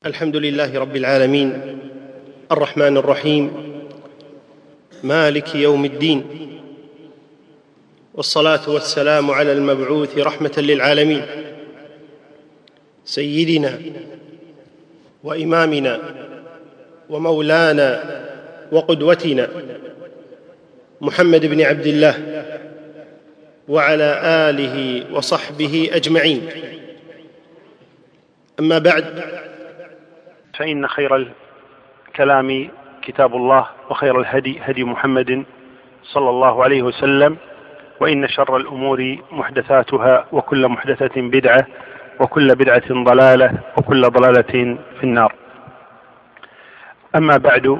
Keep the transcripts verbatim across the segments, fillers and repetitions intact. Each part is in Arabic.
الحمد لله رب العالمين، الرحمن الرحيم، مالك يوم الدين، والصلاة والسلام على المبعوث رحمة للعالمين، سيدنا وإمامنا ومولانا وقدوتنا محمد بن عبد الله وعلى آله وصحبه أجمعين. أما بعد، فإن خير الكلام كتاب الله، وخير الهدي هدي محمد صلى الله عليه وسلم، وإن شر الأمور محدثاتها، وكل محدثة بدعة، وكل بدعة ضلالة، وكل ضلالة في النار. أما بعد،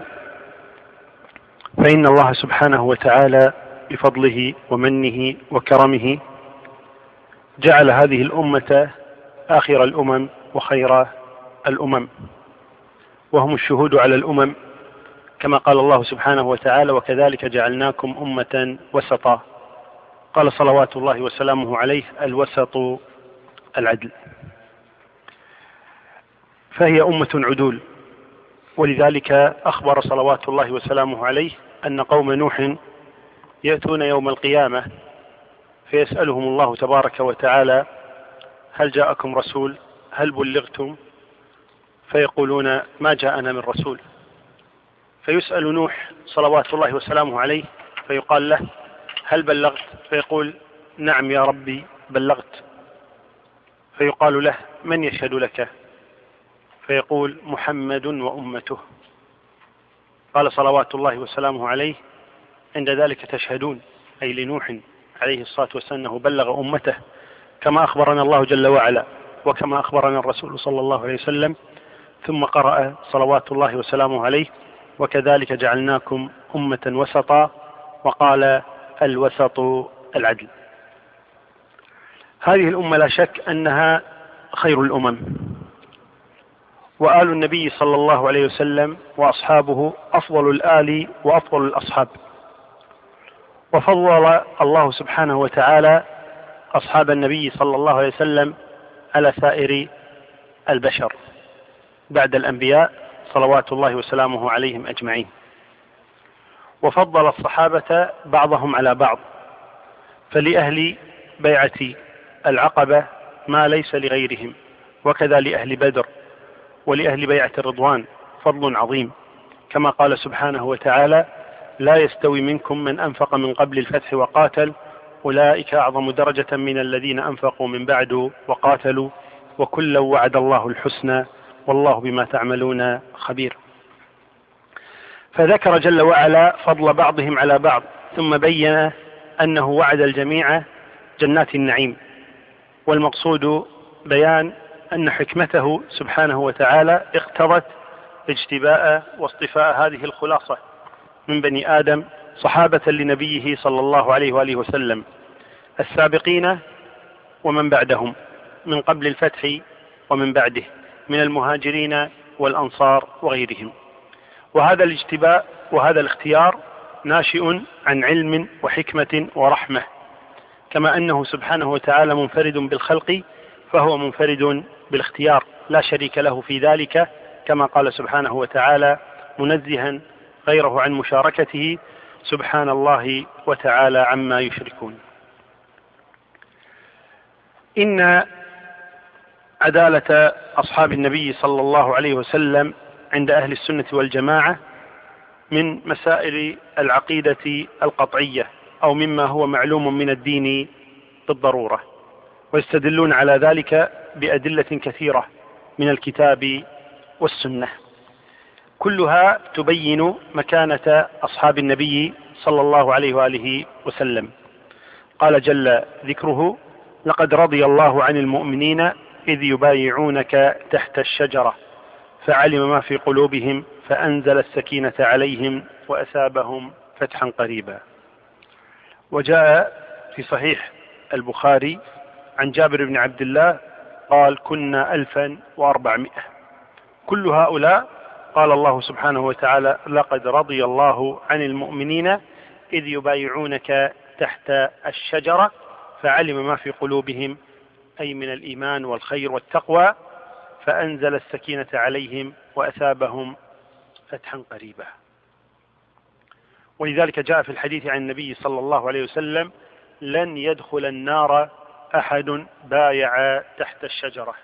فإن الله سبحانه وتعالى بفضله ومنه وكرمه جعل هذه الأمة آخر الأمم وخير الأمم، وهم الشهود على الأمم، كما قال الله سبحانه وتعالى: وكذلك جعلناكم أمة وسطا. قال صلوات الله وسلامه عليه: الوسط العدل. فهي أمة عدول، ولذلك أخبر صلوات الله وسلامه عليه أن قوم نوح يأتون يوم القيامة فيسألهم الله تبارك وتعالى: هل جاءكم رسول؟ هل بلغتم؟ فيقولون: ما جاءنا من رسول. فيسأل نوح صلوات الله وسلامه عليه فيقال له: هل بلغت؟ فيقول: نعم يا ربي بلغت. فيقال له: من يشهد لك؟ فيقول: محمد وأمته. قال صلوات الله وسلامه عليه: عند ذلك تشهدون، أي لنوح عليه الصلاة والسلام، أنه بلغ أمته كما أخبرنا الله جل وعلا، وكما أخبرنا الرسول صلى الله عليه وسلم. ثم قرأ صلوات الله وسلامه عليه: وكذلك جعلناكم أمة وسطا، وقال: الوسط العدل. هذه الأمة لا شك أنها خير الأمم، وآل النبي صلى الله عليه وسلم وأصحابه أفضل الآل وأفضل الأصحاب. وفضل الله سبحانه وتعالى أصحاب النبي صلى الله عليه وسلم على سائر البشر بعد الأنبياء صلوات الله وسلامه عليهم أجمعين. وفضل الصحابة بعضهم على بعض، فلأهل بيعة العقبة ما ليس لغيرهم، وكذا لأهل بدر ولأهل بيعة الرضوان فضل عظيم، كما قال سبحانه وتعالى: لا يستوي منكم من أنفق من قبل الفتح وقاتل، أولئك أعظم درجة من الذين أنفقوا من بعد وقاتلوا، وكلا وعد الله الحسنى، والله بما تعملون خبير. فذكر جل وعلا فضل بعضهم على بعض، ثم بين أنه وعد الجميع جنات النعيم. والمقصود بيان أن حكمته سبحانه وتعالى اقتضت اجتباء واصطفاء هذه الخلاصة من بني آدم صحابة لنبيه صلى الله عليه وآله وسلم، السابقين ومن بعدهم من قبل الفتح ومن بعده، من المهاجرين والأنصار وغيرهم. وهذا الاجتباء وهذا الاختيار ناشئ عن علم وحكمة ورحمة، كما أنه سبحانه وتعالى منفرد بالخلق، فهو منفرد بالاختيار لا شريك له في ذلك، كما قال سبحانه وتعالى منزها غيره عن مشاركته: سبحان الله وتعالى عما يشركون. إن عدالة أصحاب النبي صلى الله عليه وسلم عند أهل السنة والجماعة من مسائل العقيدة القطعية، أو مما هو معلوم من الدين بالضرورة، ويستدلون على ذلك بأدلة كثيرة من الكتاب والسنة، كلها تبين مكانة أصحاب النبي صلى الله عليه وآله وسلم. قال جل ذكره: لقد رضي الله عن المؤمنين إذ يبايعونك تحت الشجرة فعلم ما في قلوبهم فأنزل السكينة عليهم وأثابهم فتحا قريبا. وجاء في صحيح البخاري عن جابر بن عبد الله قال: كنا ألفا وأربعمائة. كل هؤلاء قال الله سبحانه وتعالى: لقد رضي الله عن المؤمنين إذ يبايعونك تحت الشجرة فعلم ما في قلوبهم، أي من الإيمان والخير والتقوى، فأنزل السكينة عليهم وأثابهم فتحا قريبا. ولذلك جاء في الحديث عن النبي صلى الله عليه وسلم: لن يدخل النار أحد بايع تحت الشجرة.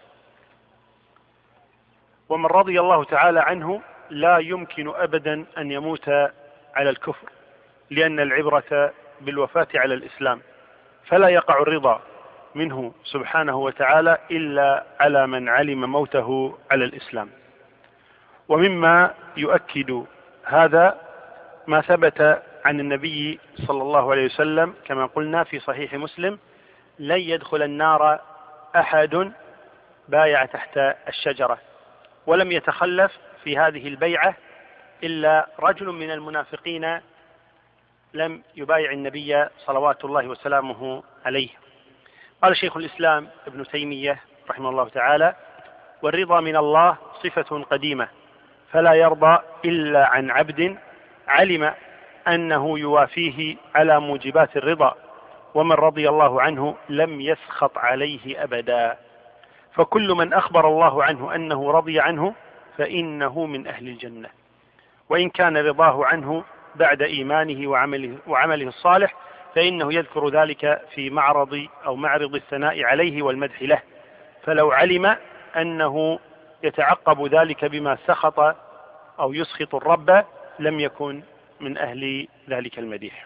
ومن رضي الله تعالى عنه لا يمكن أبدا أن يموت على الكفر، لأن العبرة بالوفاة على الإسلام، فلا يقع الرضا منه سبحانه وتعالى إلا على من علم موته على الإسلام. ومما يؤكد هذا ما ثبت عن النبي صلى الله عليه وسلم كما قلنا في صحيح مسلم: لن يدخل النار أحد بايع تحت الشجرة. ولم يتخلف في هذه البيعة إلا رجل من المنافقين لم يبايع النبي صلوات الله وسلامه عليه. قال شيخ الإسلام ابن تيمية رحمه الله تعالى: والرضا من الله صفة قديمة، فلا يرضى إلا عن عبد علم أنه يوافيه على موجبات الرضا، ومن رضي الله عنه لم يسخط عليه أبدا. فكل من أخبر الله عنه أنه رضي عنه فإنه من أهل الجنة، وإن كان رضاه عنه بعد إيمانه وعمله, وعمله الصالح فإنه يذكر ذلك في معرض أو معرض الثناء عليه والمدح له، فلو علم أنه يتعقب ذلك بما سخط أو يسخط الرب لم يكن من أهل ذلك المديح.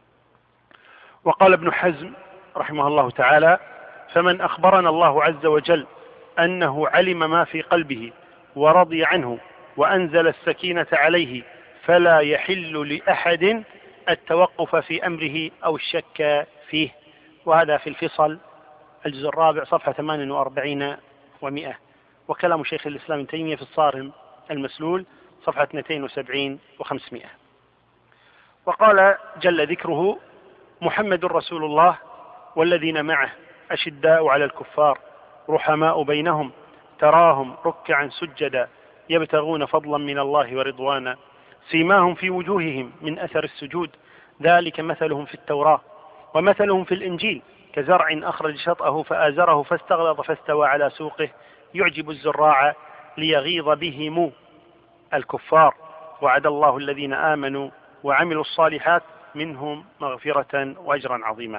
وقال ابن حزم رحمه الله تعالى: فمن أخبرنا الله عز وجل أنه علم ما في قلبه ورضي عنه وأنزل السكينة عليه، فلا يحل لأحد التوقف في أمره أو الشك فيه. وهذا في الفصل الجزء الرابع صفحة ثمانية وأربعين ومئة. وكلام شيخ الإسلام ابن تيمية في الصارم المسلول صفحة اثنتين وسبعين وخمسمائة. وقال جل ذكره: محمد رسول الله والذين معه أشداء على الكفار رحماء بينهم تراهم ركعا سجدا يبتغون فضلا من الله ورضوانا سيماهم في وجوههم من أثر السجود ذلك مثلهم في التوراة ومثلهم في الإنجيل كزرع أخرج شطأه فآزره فاستغلظ فاستوى على سوقه يعجب الزراع ليغيظ بهم الكفار وعد الله الذين آمنوا وعملوا الصالحات منهم مغفرة وأجرا عظيما.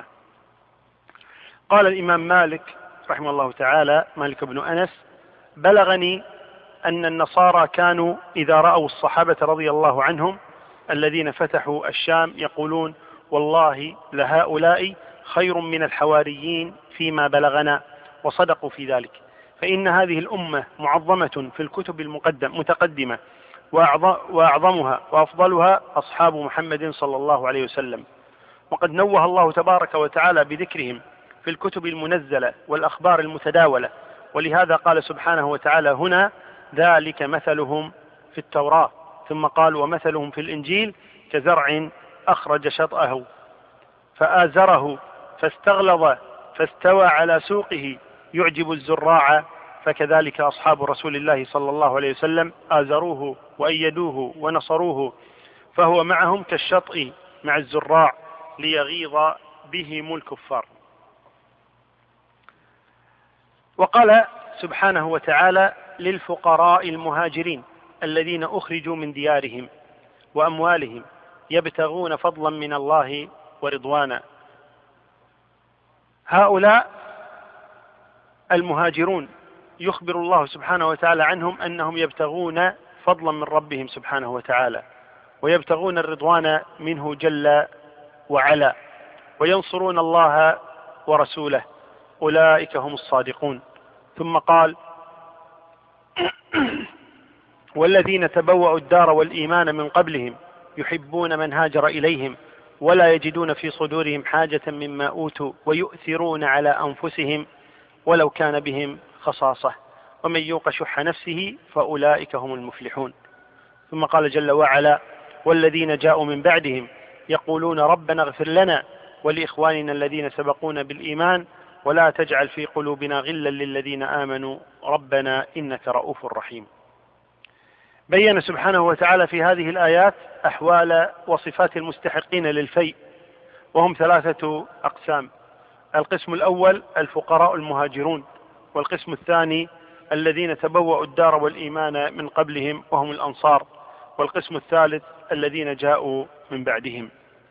قال الإمام مالك رحمه الله تعالى مالك بن أنس: بلغني أن النصارى كانوا إذا رأوا الصحابة رضي الله عنهم الذين فتحوا الشام يقولون: والله لهؤلاء خير من الحواريين فيما بلغنا، وصدقوا في ذلك، فإن هذه الأمة معظمة في الكتب المقدم متقدمة، وأعظمها وأفضلها أصحاب محمد صلى الله عليه وسلم، وقد نوه الله تبارك وتعالى بذكرهم في الكتب المنزلة والأخبار المتداولة، ولهذا قال سبحانه وتعالى هنا: ذلك مثلهم في التوراة، ثم قال: ومثلهم في الإنجيل كزرع أخرج شطأه فآزره فاستغلظ فاستوى على سوقه يعجب الزراع، فكذلك أصحاب رسول الله صلى الله عليه وسلم آزروه وأيدوه ونصروه، فهو معهم كالشطء مع الزراع ليغيظ بهم الكفار. وقال سبحانه وتعالى للفقراء المهاجرين الذين أخرجوا من ديارهم وأموالهم يبتغون فضلا من الله ورضوانا. هؤلاء المهاجرون يخبر الله سبحانه وتعالى عنهم أنهم يبتغون فضلا من ربهم سبحانه وتعالى، ويبتغون الرضوان منه جل وعلا، وينصرون الله ورسوله، أولئك هم الصادقون. ثم قال: والذين تبوأوا الدار والإيمان من قبلهم يحبون من هاجر إليهم ولا يجدون في صدورهم حاجة مما أوتوا ويؤثرون على أنفسهم ولو كان بهم خصاصة ومن يوق شح نفسه فأولئك هم المفلحون. ثم قال جل وعلا: والذين جاءوا من بعدهم يقولون ربنا اغفر لنا ولإخواننا الذين سبقونا بالإيمان ولا تجعل في قلوبنا غلا للذين آمنوا ربنا إنك رؤوف رحيم. بين سبحانه وتعالى في هذه الآيات أحوال وصفات المستحقين للفيء، وهم ثلاثة أقسام: القسم الأول الفقراء المهاجرون، والقسم الثاني الذين تبوأوا الدار والإيمان من قبلهم وهم الأنصار. والقسم الثالث الذين جاءوا من بعدهم.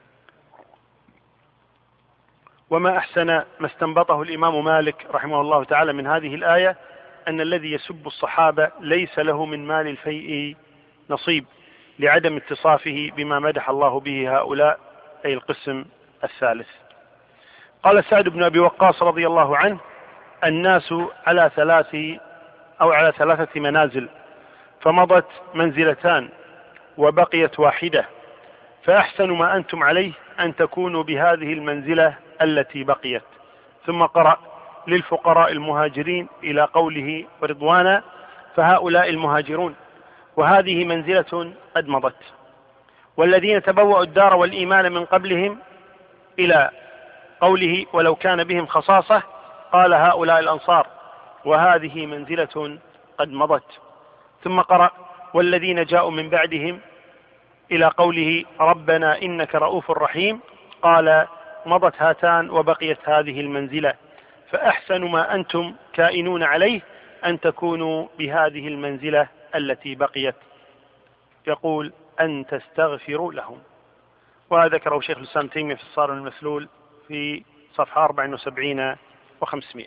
وما أحسن ما استنبطه الإمام مالك رحمه الله تعالى من هذه الآية أن الذي يسب الصحابة ليس له من مال الفيء نصيب، لعدم اتصافه بما مدح الله به هؤلاء، أي القسم الثالث. قال سعد بن أبي وقاص رضي الله عنه: الناس على ثلاث أو على ثلاثة منازل، فمضت منزلتان وبقيت واحدة، فأحسن ما أنتم عليه أن تكونوا بهذه المنزلة التي بقيت. ثم قرأ: للفقراء المهاجرين إلى قوله ورضوانا، فهؤلاء المهاجرون، وهذه منزلة قد مضت. والذين تبوأوا الدار والإيمان من قبلهم إلى قوله ولو كان بهم خصاصة، قال هؤلاء الأنصار، وهذه منزلة قد مضت. ثم قرأ: والذين جاءوا من بعدهم إلى قوله ربنا إنك رؤوف رحيم، قال مضت هاتان وبقيت هذه المنزلة، فأحسن ما أنتم كائنون عليه أن تكونوا بهذه المنزلة التي بقيت. يقول أن تستغفروا لهم. وهذا ذكره شيخ الإسلام تيمية في الصارم المسلول في صفحة أربع وسبعين وخمسمائة.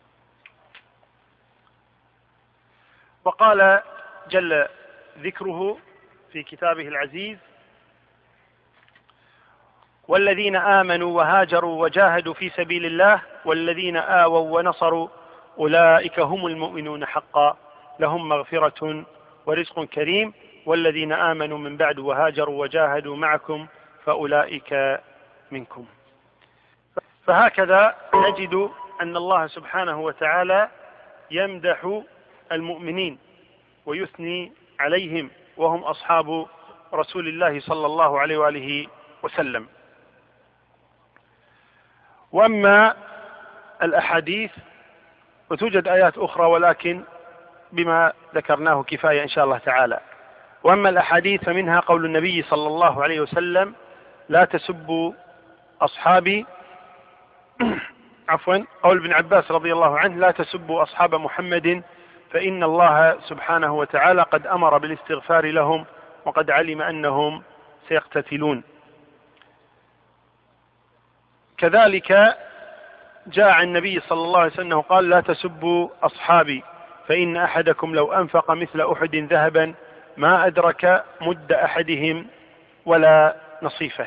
وقال جل ذكره في كتابه العزيز: والذين آمنوا وهاجروا وجاهدوا في سبيل الله والذين آووا ونصروا أولئك هم المؤمنون حقا، لهم مغفرة ورزق كريم، والذين آمنوا من بعد وهاجروا وجاهدوا معكم فأولئك منكم. فهكذا نجد أن الله سبحانه وتعالى يمدح المؤمنين ويثني عليهم، وهم أصحاب رسول الله صلى الله عليه وآله وسلم. وأما الأحاديث وتوجد آيات أخرى، ولكن بما ذكرناه كفاية إن شاء الله تعالى. وأما الأحاديث فمنها قول النبي صلى الله عليه وسلم: لا تسبوا أصحابي عفوا قول ابن عباس رضي الله عنه: لا تسبوا أصحاب محمد فإن الله سبحانه وتعالى قد أمر بالاستغفار لهم وقد علم أنهم سيقتتلون. كذلك جاء عن النبي صلى الله عليه وسلم قال: لا تسبوا أصحابي فإن أحدكم لو أنفق مثل أحد ذهبا ما أدرك مد أحدهم ولا نصيفه.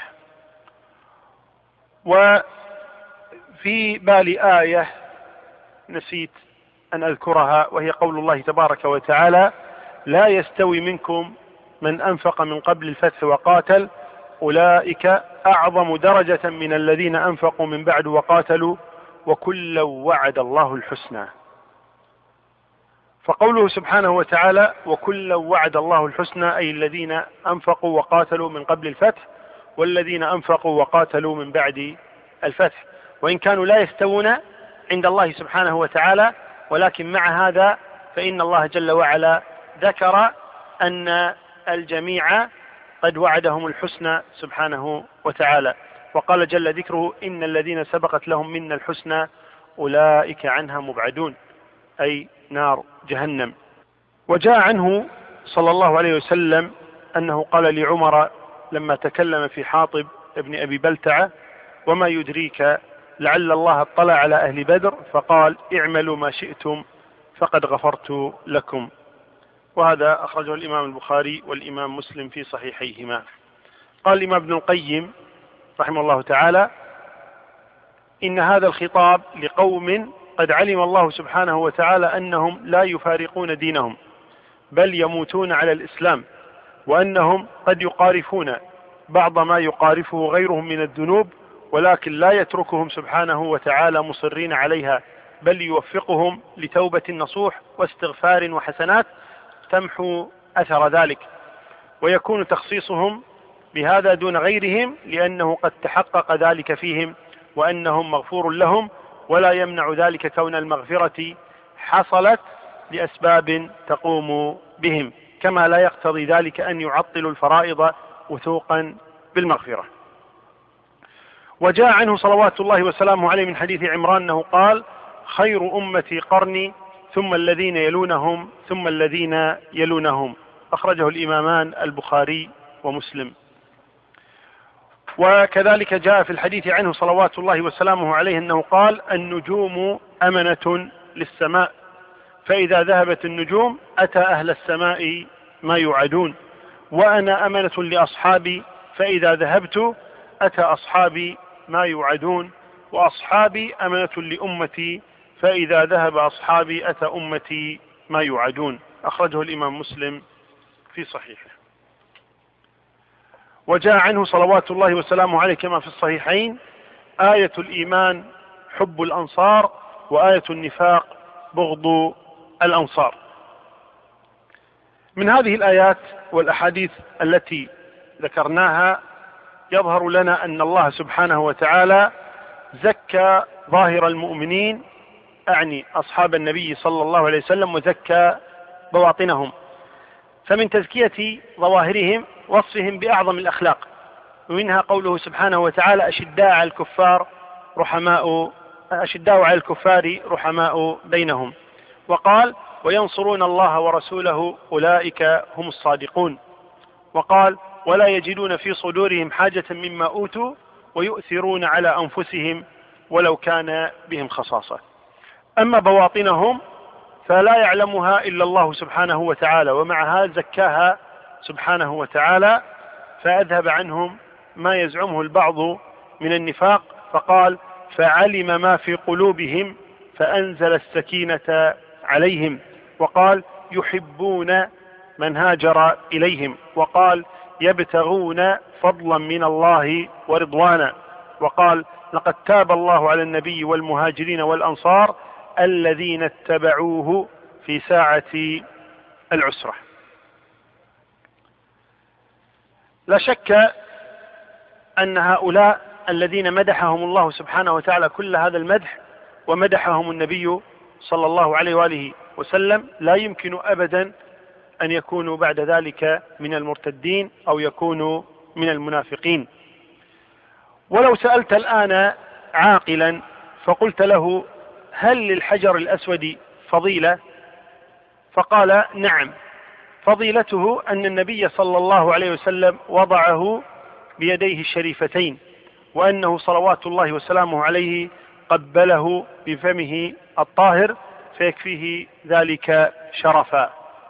وفي بالي آية نسيت أن أذكرها، وهي قول الله تبارك وتعالى: لا يستوي منكم من أنفق من قبل الفتح وقاتل أولئك أعظم درجة من الذين أنفقوا من بعد وقاتلوا وكلا وعد الله الحسنى. فقوله سبحانه وتعالى وكلا وعد الله الحسنى، أي الذين أنفقوا وقاتلوا من قبل الفتح والذين أنفقوا وقاتلوا من بعد الفتح، وإن كانوا لا يستوون عند الله سبحانه وتعالى، ولكن مع هذا فإن الله جل وعلا ذكر أن الجميع قد وعدهم الحسنى سبحانه وتعالى. وقال جل ذكره: إن الذين سبقت لهم منا الحسنى أولئك عنها مبعدون، أي نار جهنم. وجاء عنه صلى الله عليه وسلم أنه قال لعمر لما تكلم في حاطب ابن أبي بلتعة: وما يدريك لعل الله اطلع على أهل بدر فقال: اعملوا ما شئتم فقد غفرت لكم. وهذا أخرجه الإمام البخاري والإمام مسلم في صحيحيهما. قال الإمام ابن القيم رحمه الله تعالى: إن هذا الخطاب لقوم قد علم الله سبحانه وتعالى أنهم لا يفارقون دينهم بل يموتون على الإسلام، وأنهم قد يقارفون بعض ما يقارفه غيرهم من الذنوب، ولكن لا يتركهم سبحانه وتعالى مصرين عليها، بل يوفقهم لتوبة نصوح واستغفار وحسنات تمحو أثر ذلك، ويكون تخصيصهم بهذا دون غيرهم لأنه قد تحقق ذلك فيهم وأنهم مغفور لهم، ولا يمنع ذلك كون المغفرة حصلت لأسباب تقوم بهم، كما لا يقتضي ذلك أن يعطلوا الفرائض وثوقا بالمغفرة. وجاء عنه صلوات الله وسلامه عليه من حديث عمران أنه قال: خير أمتي قرني ثم الذين يلونهم ثم الذين يلونهم. أخرجه الإمامان البخاري ومسلم. وكذلك جاء في الحديث عنه صلوات الله وسلامه عليه أنه قال: النجوم أمنة للسماء، فإذا ذهبت النجوم أتى أهل السماء ما يوعدون، وأنا أمنة لأصحابي، فإذا ذهبت أتى أصحابي ما يوعدون، وأصحابي أمنة لأمتي، فإذا ذهب أصحابي أتى أمتي ما يوعدون. أخرجه الإمام مسلم في صحيحه. وجاء عنه صلوات الله وسلامه عليه كما في الصحيحين: آية الإيمان حب الأنصار، وآية النفاق بغض الأنصار. من هذه الآيات والأحاديث التي ذكرناها يظهر لنا أن الله سبحانه وتعالى زكى ظاهر المؤمنين، أعني أصحاب النبي صلى الله عليه وسلم، وزكى بواطنهم. فمن تزكية ظواهرهم وصفهم بأعظم الأخلاق، ومنها قوله سبحانه وتعالى: أشداء على الكفار رحماء أشداء على الكفار رحماء بينهم. وقال: وينصرون الله ورسوله أولئك هم الصادقون. وقال: ولا يجدون في صدورهم حاجة مما أوتوا ويؤثرون على أنفسهم ولو كان بهم خصاصة. أما بواطنهم فلا يعلمها إلا الله سبحانه وتعالى، ومعها زكاها سبحانه وتعالى، فأذهب عنهم ما يزعمه البعض من النفاق، فقال: فعلم ما في قلوبهم فأنزل السكينة عليهم. وقال: يحبون من هاجر إليهم. وقال: يبتغون فضلا من الله ورضوانا. وقال: لقد تاب الله على النبي والمهاجرين والأنصار الذين اتبعوه في ساعة العسرة. لا شك أن هؤلاء الذين مدحهم الله سبحانه وتعالى كل هذا المدح ومدحهم النبي صلى الله عليه وآله وسلم لا يمكن أبدا أن يكونوا بعد ذلك من المرتدين أو يكونوا من المنافقين. ولو سألت الآن عاقلا فقلت له: هل للحجر الأسود فضيلة؟ فقال: نعم، فضيلته أن النبي صلى الله عليه وسلم وضعه بيديه الشريفتين، وأنه صلوات الله وسلامه عليه قبله بفمه الطاهر، فيكفيه ذلك شرفا.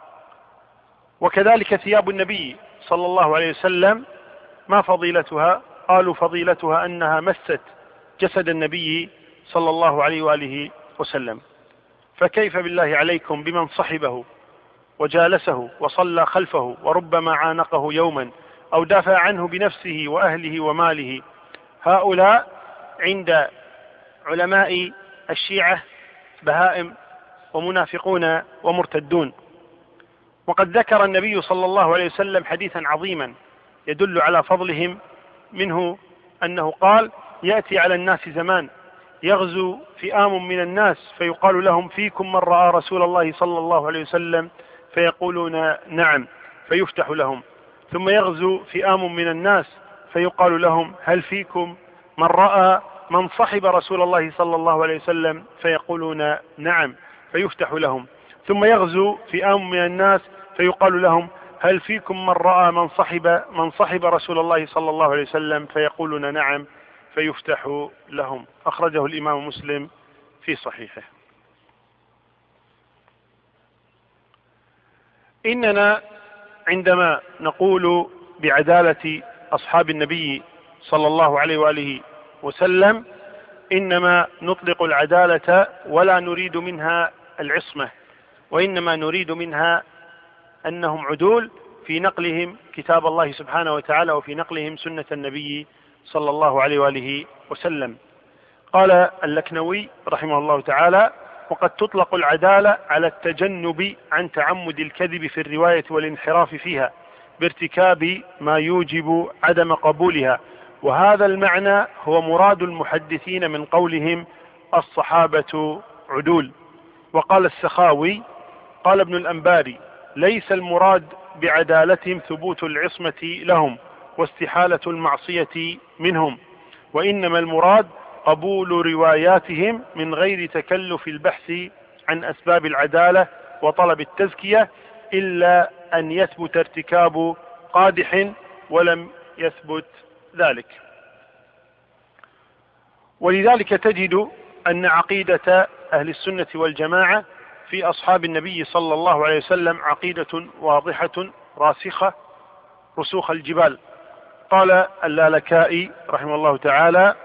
وكذلك ثياب النبي صلى الله عليه وسلم، ما فضيلتها؟ قالوا: فضيلتها أنها مست جسد النبي صلى الله عليه وآله وسلم. فكيف بالله عليكم بمن صحبه وجالسه وصلى خلفه وربما عانقه يوما أو دافع عنه بنفسه وأهله وماله؟ هؤلاء عند علماء الشيعة بهائم ومنافقون ومرتدون. وقد ذكر النبي صلى الله عليه وسلم حديثا عظيما يدل على فضلهم، منه أنه قال: يأتي على الناس زمان يغزو فئام من الناس فيقال لهم: فيكم من رأى رسول الله صلى الله عليه وسلم؟ فيقولون: نعم، فيفتح لهم. ثم يغزو فئام من الناس فيقال لهم: هل فيكم من رأى من صحب رسول الله صلى الله عليه وسلم؟ فيقولون: نعم، فيفتح لهم. ثم يغزو فئام من الناس فيقال لهم: هل فيكم من رأى من صحب من صحب رسول الله صلى الله عليه وسلم؟ فيقولون: نعم، فيفتح لهم. أخرجه الإمام مسلم في صحيحه. إننا عندما نقول بعدالة أصحاب النبي صلى الله عليه وآله وسلم إنما نطلق العدالة ولا نريد منها العصمة، وإنما نريد منها أنهم عدول في نقلهم كتاب الله سبحانه وتعالى وفي نقلهم سنة النبي صلى الله عليه وآله وسلم. قال اللكنوي رحمه الله تعالى: وقد تطلق العدالة على التجنب عن تعمد الكذب في الرواية والانحراف فيها بارتكاب ما يوجب عدم قبولها، وهذا المعنى هو مراد المحدثين من قولهم الصحابة عدول. وقال السخاوي: قال ابن الأنباري: ليس المراد بعدالتهم ثبوت العصمة لهم واستحالة المعصية منهم، وإنما المراد قبول رواياتهم من غير تكلف البحث عن أسباب العدالة وطلب التزكية إلا أن يثبت ارتكاب قادح، ولم يثبت ذلك. ولذلك تجد أن عقيدة أهل السنة والجماعة في أصحاب النبي صلى الله عليه وسلم عقيدة واضحة راسخة رسوخ الجبال. قال اللالكائي رحمه الله تعالى،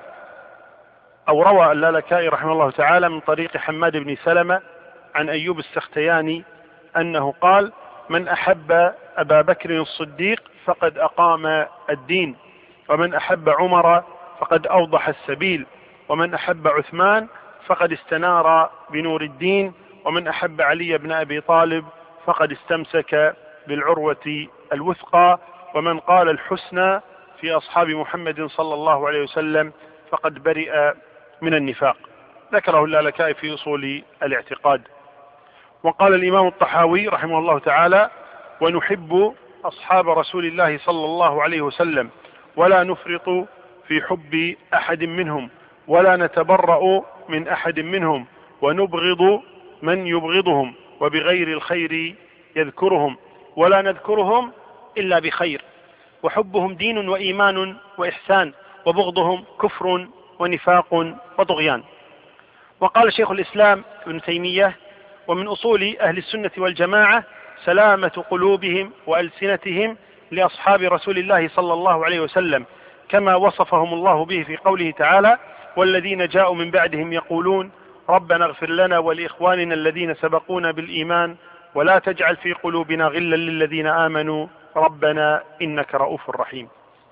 أو روى اللالكائي رحمه الله تعالى من طريق حماد بن سلمة عن أيوب السختياني أنه قال: من أحب أبا بكر الصديق فقد أقام الدين، ومن أحب عمر فقد أوضح السبيل، ومن أحب عثمان فقد استنار بنور الدين، ومن أحب علي بن أبي طالب فقد استمسك بالعروة الوثقى، ومن قال الحسنى في أصحاب محمد صلى الله عليه وسلم فقد برئ من النفاق. ذكره اللالكائي في أصول الاعتقاد. وقال الإمام الطحاوي رحمه الله تعالى: ونحب أصحاب رسول الله صلى الله عليه وسلم ولا نفرط في حب أحد منهم ولا نتبرأ من أحد منهم، ونبغض من يبغضهم، وبغير الخير يذكرهم ولا نذكرهم إلا بخير، وحبهم دين وإيمان وإحسان، وبغضهم كفر ونفاق وطغيان. وقال شيخ الإسلام ابن تيمية: ومن أصول أهل السنة والجماعة سلامة قلوبهم وألسنتهم لأصحاب رسول الله صلى الله عليه وسلم، كما وصفهم الله به في قوله تعالى: والذين جاءوا من بعدهم يقولون ربنا اغفر لنا ولإخواننا الذين سبقونا بالإيمان ولا تجعل في قلوبنا غلا للذين آمنوا ربنا إنك رؤوف رحيم.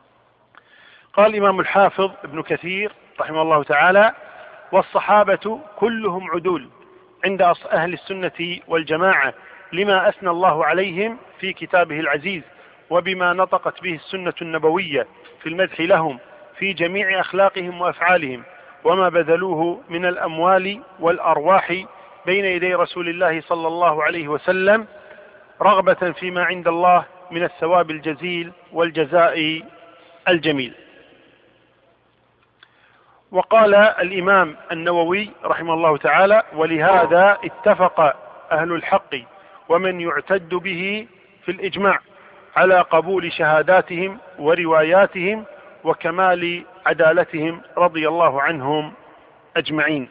قال الإمام الحافظ ابن كثير رحمه الله تعالى: والصحابة كلهم عدول عند أهل السنة والجماعة لما أثنى الله عليهم في كتابه العزيز، وبما نطقت به السنة النبوية في المدح لهم في جميع أخلاقهم وأفعالهم، وما بذلوه من الأموال والأرواح بين يدي رسول الله صلى الله عليه وسلم رغبة فيما عند الله من الثواب الجزيل والجزاء الجميل. وقال الإمام النووي رحمه الله تعالى: ولهذا اتفق أهل الحق ومن يعتد به في الإجماع على قبول شهاداتهم ورواياتهم وكمال عدالتهم رضي الله عنهم أجمعين.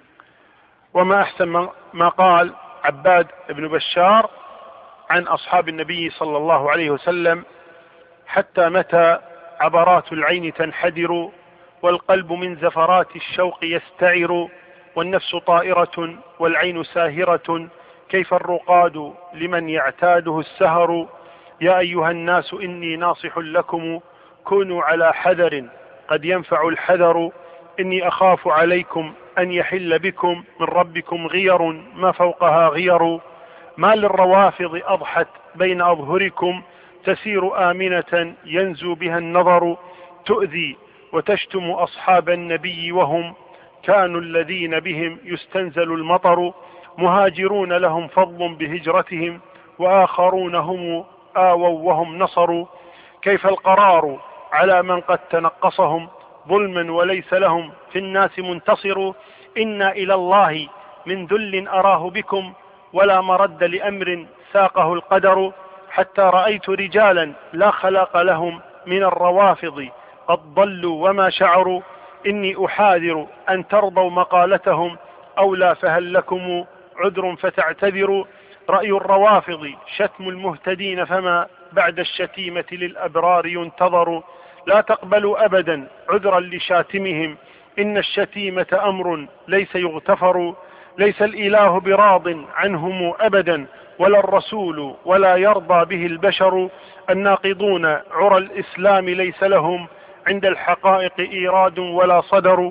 وما أحسن ما قال عباد بن بشار عن أصحاب النبي صلى الله عليه وسلم: حتى متى عبرات العين تنحدر، والقلب من زفرات الشوق يستعر، والنفس طائرة والعين ساهرة، كيف الرقاد لمن يعتاده السهر. يا أيها الناس إني ناصح لكم، كونوا على حذر قد ينفع الحذر، إني أخاف عليكم أن يحل بكم من ربكم غير ما فوقها غير، ما للروافض أضحت بين أظهركم، تسير آمنة ينزو بها النظر، تؤذي وتشتم أصحاب النبي وهم كانوا الذين بهم يستنزل المطر، مهاجرون لهم فضل بهجرتهم، وآخرون هم آووا وهم نصروا، كيف القرار على من قد تنقصهم ظلما وليس لهم في الناس منتصر، إنا إلى الله من ذل أراه بكم، ولا مرد لأمر ساقه القدر، حتى رأيت رجالا لا خلاق لهم من الروافض قد ضلوا وما شعروا، إني أحاذر أن ترضوا مقالتهم، أو لا فهل لكم عذر فتعتذروا، رأي الروافض شتم المهتدين، فما بعد الشتيمة للأبرار ينتظر، لا تقبلوا أبدا عذرا لشاتمهم، إن الشتيمة أمر ليس يغتفر، ليس الإله براض عنهم أبدا، ولا الرسول ولا يرضى به البشر، الناقضون عرى الإسلام ليس لهم عند الحقائق إيراد ولا صدر،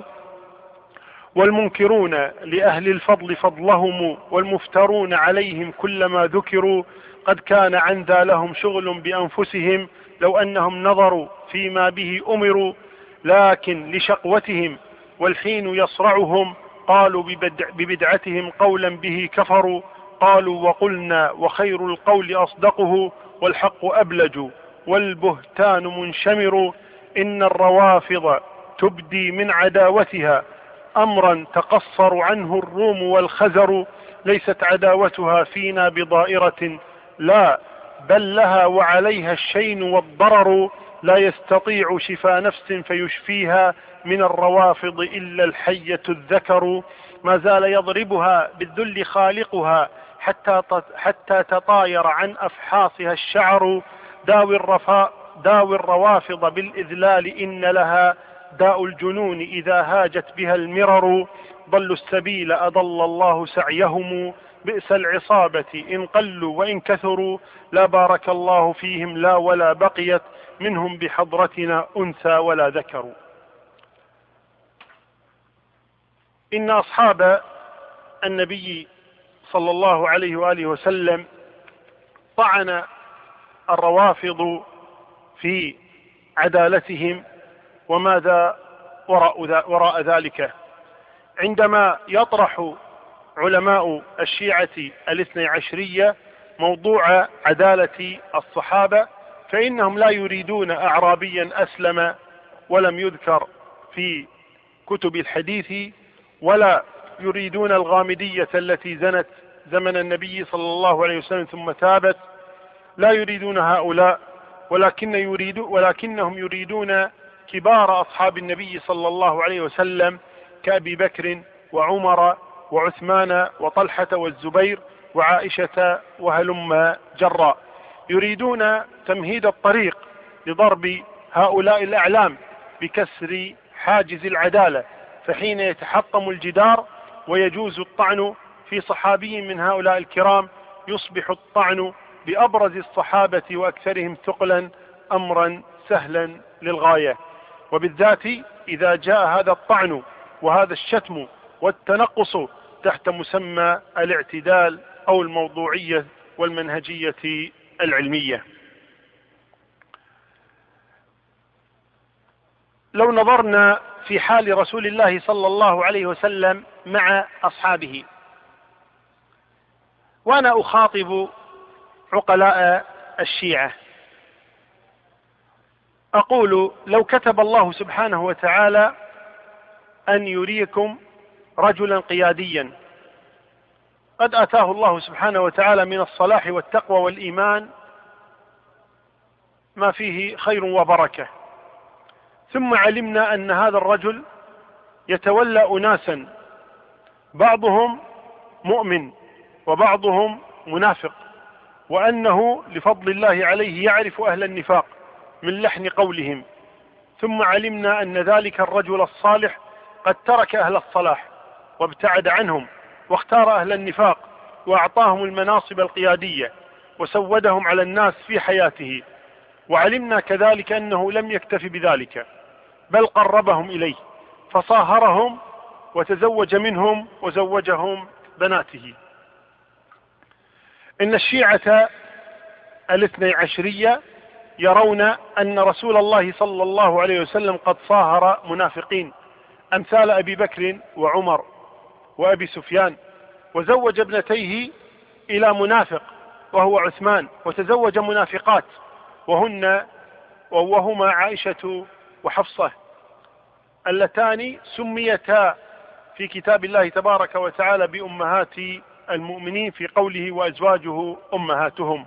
والمنكرون لأهل الفضل فضلهم، والمفترون عليهم كلما ذكروا، قد كان عن ذا لهم شغل بأنفسهم، لو أنهم نظروا فيما به أمروا، لكن لشقوتهم والحين يصرعهم، قالوا ببدعتهم قولا به كفروا، قالوا وقلنا وخير القول أصدقه، والحق أبلج والبهتان منشمر، إن الروافض تبدي من عداوتها أمرا تقصر عنه الروم والخزر، ليست عداوتها فينا بضائرة، لا بل لها وعليها الشين والضرر، لا يستطيع شفاء نفس فيشفيها من الروافض إلا الحية الذكر. ما زال يضربها بالذل خالقها حتى حتى تطاير عن أفحاصها الشعر. داوي الرفاء داوي الروافض بالإذلال، إن لها داء الجنون إذا هاجت بها المرر. ضلوا السبيل أضل الله سعيهم، بئس العصابة إن قلوا وإن كثروا. لا بارك الله فيهم لا ولا بقيت منهم بحضرتنا أنثى ولا ذكر. إن أصحاب النبي صلى الله عليه وآله وسلم طعن الروافض في عدالتهم. وماذا وراء ذلك؟ عندما يطرح علماء الشيعة الاثني عشرية موضوع عدالة الصحابة، فإنهم لا يريدون أعرابيا أسلم ولم يذكر في كتب الحديث، ولا يريدون الغامدية التي زنت زمن النبي صلى الله عليه وسلم ثم تابت، لا يريدون هؤلاء، ولكن يريد ولكنهم يريدون كبار أصحاب النبي صلى الله عليه وسلم كأبي بكر وعمر وعثمان وطلحة والزبير وعائشة وهلم جرا. يريدون تمهيد الطريق لضرب هؤلاء الأعلام بكسر حاجز العدالة، فحين يتحطم الجدار ويجوز الطعن في صحابي من هؤلاء الكرام يصبح الطعن بأبرز الصحابة وأكثرهم ثقلا أمرا سهلا للغاية. وبالذات إذا جاء هذا الطعن وهذا الشتم والتنقص تحت مسمى الاعتدال أو الموضوعية والمنهجية العلمية. لو نظرنا في حال رسول الله صلى الله عليه وسلم مع أصحابه، وأنا أخاطب عقلاء الشيعة، أقول لو كتب الله سبحانه وتعالى أن يريكم رجلا قياديا قد آتاه الله سبحانه وتعالى من الصلاح والتقوى والإيمان ما فيه خير وبركة، ثم علمنا أن هذا الرجل يتولى أناسا بعضهم مؤمن وبعضهم منافق، وأنه لفضل الله عليه يعرف أهل النفاق من لحن قولهم، ثم علمنا أن ذلك الرجل الصالح قد ترك أهل الصلاح وابتعد عنهم واختار أهل النفاق وأعطاهم المناصب القيادية وسودهم على الناس في حياته. وعلمنا كذلك أنه لم يكتف بذلك، بل قربهم إليه فصاهرهم وتزوج منهم وزوجهم بناته. إن الشيعة الاثني عشرية يرون أن رسول الله صلى الله عليه وسلم قد صاهر منافقين أمثال أبي بكر وعمر وأبي سفيان، وزوج ابنتيه إلى منافق وهو عثمان، وتزوج منافقات وهن وهما عائشة وحفصة اللتان سميتا في كتاب الله تبارك وتعالى بأمهات المؤمنين في قوله وأزواجه أمهاتهم.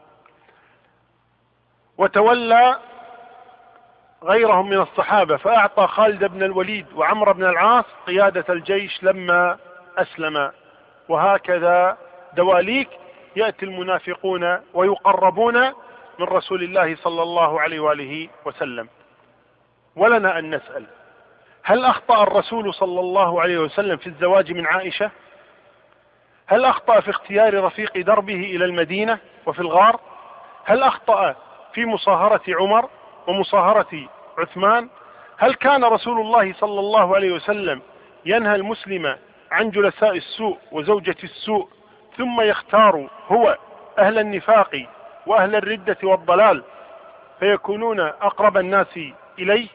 وتولى غيرهم من الصحابة فأعطى خالد بن الوليد وعمر بن العاص قيادة الجيش لما أسلم. وهكذا دواليك يأتي المنافقون ويقربون من رسول الله صلى الله عليه وآله وسلم. ولنا أن نسأل: هل أخطأ الرسول صلى الله عليه وسلم في الزواج من عائشة؟ هل أخطأ في اختيار رفيق دربه إلى المدينة وفي الغار؟ هل أخطأ في مصاهرة عمر ومصاهرة عثمان؟ هل كان رسول الله صلى الله عليه وسلم ينهى المسلم عن جلساء السوء وزوجة السوء ثم يختار هو أهل النفاق وأهل الردة والضلال فيكونون أقرب الناس إليه؟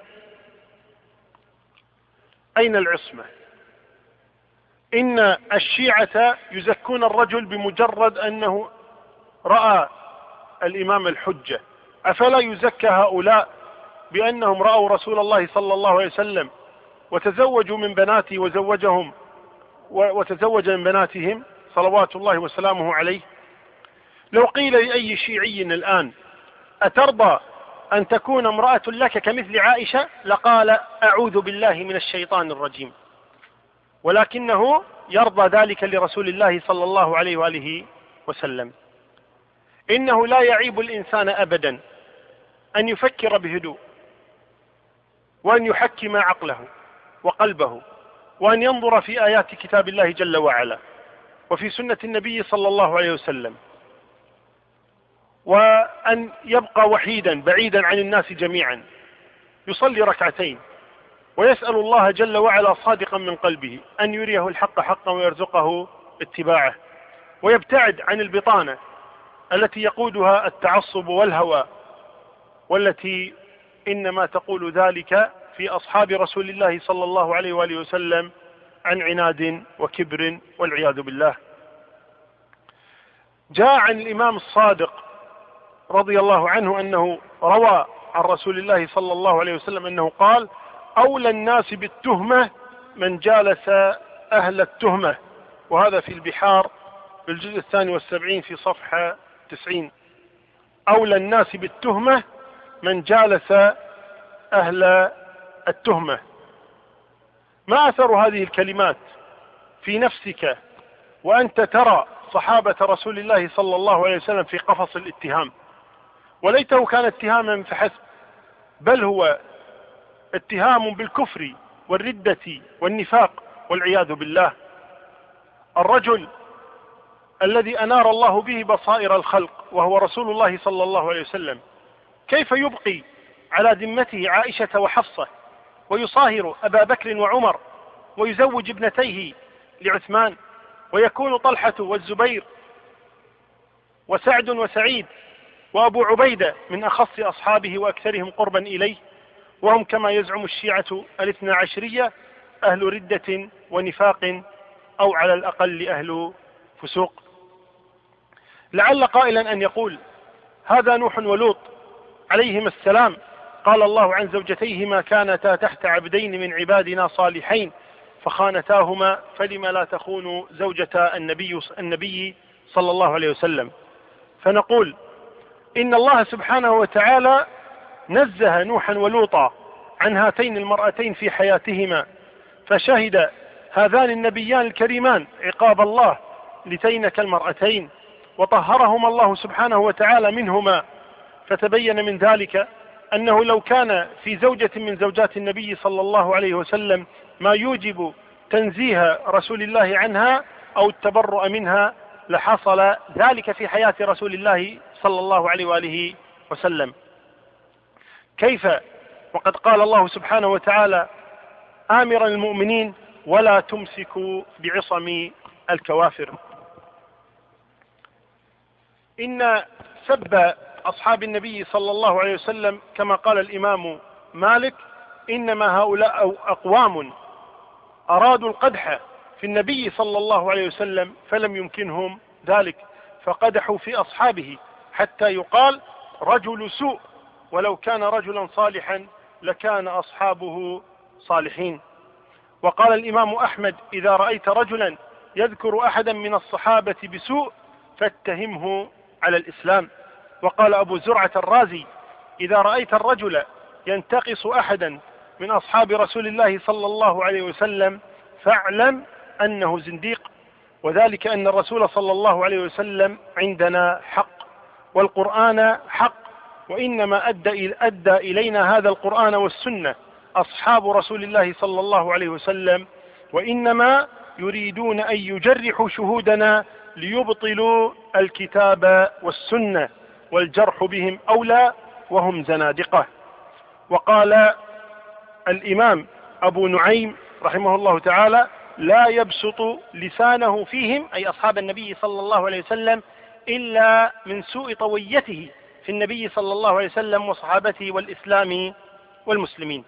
أين العصمة؟ إن الشيعة يزكون الرجل بمجرد أنه رأى الإمام الحجة، أفلا يزكى هؤلاء بأنهم رأوا رسول الله صلى الله عليه وسلم وتزوجوا من بناته وزوجهم وتزوج من بناتهم؟ صلوات الله وسلامه عليه: لو قيل لأي شيعي الآن: أترضى أن تكون امرأة لك كمثل عائشة؟ لقال: أعوذ بالله من الشيطان الرجيم. ولكنه يرضى ذلك لرسول الله صلى الله عليه وآله وسلم. إنه لا يعيب الإنسان أبدا أن يفكر بهدوء، وأن يحكم عقله وقلبه، وأن ينظر في آيات كتاب الله جل وعلا وفي سنة النبي صلى الله عليه وسلم، وأن يبقى وحيدا بعيدا عن الناس جميعا، يصلي ركعتين ويسأل الله جل وعلا صادقا من قلبه أن يريه الحق حقا ويرزقه اتباعه، ويبتعد عن البطانة التي يقودها التعصب والهوى، والتي إنما تقول ذلك في أصحاب رسول الله صلى الله عليه وآله وسلم عن عناد وكبر والعياذ بالله. جاء عن الإمام الصادق رضي الله عنه أنه روى عن رسول الله صلى الله عليه وسلم أنه قال: أولى الناس بالتهمة من جالس أهل التهمة. وهذا في البحار في الجزء الثاني والسبعين في صفحة تسعين. أولى الناس بالتهمة من جالس أهل التهمة. ما أثر هذه الكلمات في نفسك وأنت ترى صحابة رسول الله صلى الله عليه وسلم في قفص الاتهام؟ وليته كان اتهاما فحسب، بل هو اتهام بالكفر والردة والنفاق والعياذ بالله. الرجل الذي أنار الله به بصائر الخلق وهو رسول الله صلى الله عليه وسلم، كيف يبقي على ذمته عائشة وحفصة، ويصاهر أبا بكر وعمر، ويزوج ابنتيه لعثمان، ويكون طلحة والزبير وسعد وسعيد وأبو عبيدة من أخص أصحابه وأكثرهم قربا إليه، وهم كما يزعم الشيعة الاثنى عشرية أهل ردة ونفاق، أو على الأقل أهل فسوق. لعل قائلا أن يقول: هذا نوح ولوط عليهما السلام، قال الله عن زوجتيهما: كانتا تحت عبدين من عبادنا صالحين فخانتاهما فلما لا تخونوا زوجة النبي, النبي صلى الله عليه وسلم. فنقول إن الله سبحانه وتعالى نزه نوحا ولوطا عن هاتين المرأتين في حياتهما، فشهد هذان النبيان الكريمان عقاب الله لتينك المرأتين، وطهرهما الله سبحانه وتعالى منهما. فتبين من ذلك أنه لو كان في زوجة من زوجات النبي صلى الله عليه وسلم ما يوجب تنزيه رسول الله عنها أو التبرؤ منها لحصل ذلك في حياة رسول الله صلى الله عليه وآله وسلم. كيف وقد قال الله سبحانه وتعالى آمرا المؤمنين: ولا تمسكوا بعصم الكوافر. إن سب أصحاب النبي صلى الله عليه وسلم كما قال الإمام مالك: إنما هؤلاء أقوام أرادوا القدح في النبي صلى الله عليه وسلم فلم يمكنهم ذلك، فقدحوا في أصحابه حتى يقال رجل سوء، ولو كان رجلا صالحا لكان أصحابه صالحين. وقال الإمام أحمد: إذا رأيت رجلا يذكر أحدا من الصحابة بسوء فاتهمه على الإسلام. وقال أبو زرعة الرازي: إذا رأيت الرجل ينتقص أحدا من أصحاب رسول الله صلى الله عليه وسلم فاعلم أنه زنديق، وذلك أن الرسول صلى الله عليه وسلم عندنا حق، والقرآن حق، وإنما أدى, أدى إلينا هذا القرآن والسنة أصحاب رسول الله صلى الله عليه وسلم، وإنما يريدون أن يجرحوا شهودنا ليبطلوا الكتاب والسنة، والجرح بهم أولى وهم زنادقة. وقال الإمام أبو نعيم رحمه الله تعالى: لا يبسط لسانه فيهم، أي أصحاب النبي صلى الله عليه وسلم، إلا من سوء طويته في النبي صلى الله عليه وسلم وصحابته والإسلام والمسلمين.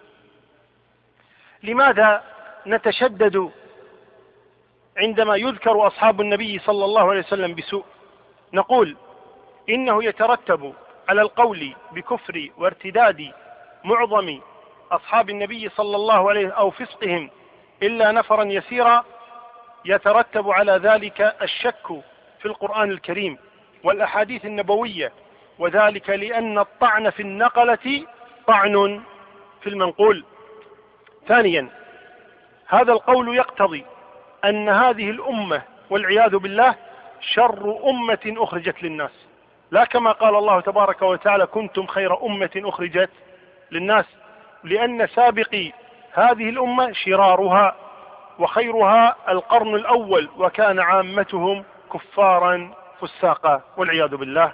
لماذا نتشدد عندما يذكر أصحاب النبي صلى الله عليه وسلم بسوء؟ نقول إنه يترتب على القول بكفر وارتداد معظم أصحاب النبي صلى الله عليه أو فسقهم إلا نفرا يسيرا يترتب على ذلك الشك في القرآن الكريم والأحاديث النبوية، وذلك لأن الطعن في النقلة طعن في المنقول. ثانيا، هذا القول يقتضي أن هذه الأمة والعياذ بالله شر أمة أخرجت للناس، لا كما قال الله تبارك وتعالى كنتم خير أمة أخرجت للناس، لأن سابقي هذه الأمة شرارها وخيرها القرن الأول، وكان عامتهم كفارا فساقا والعياذ بالله.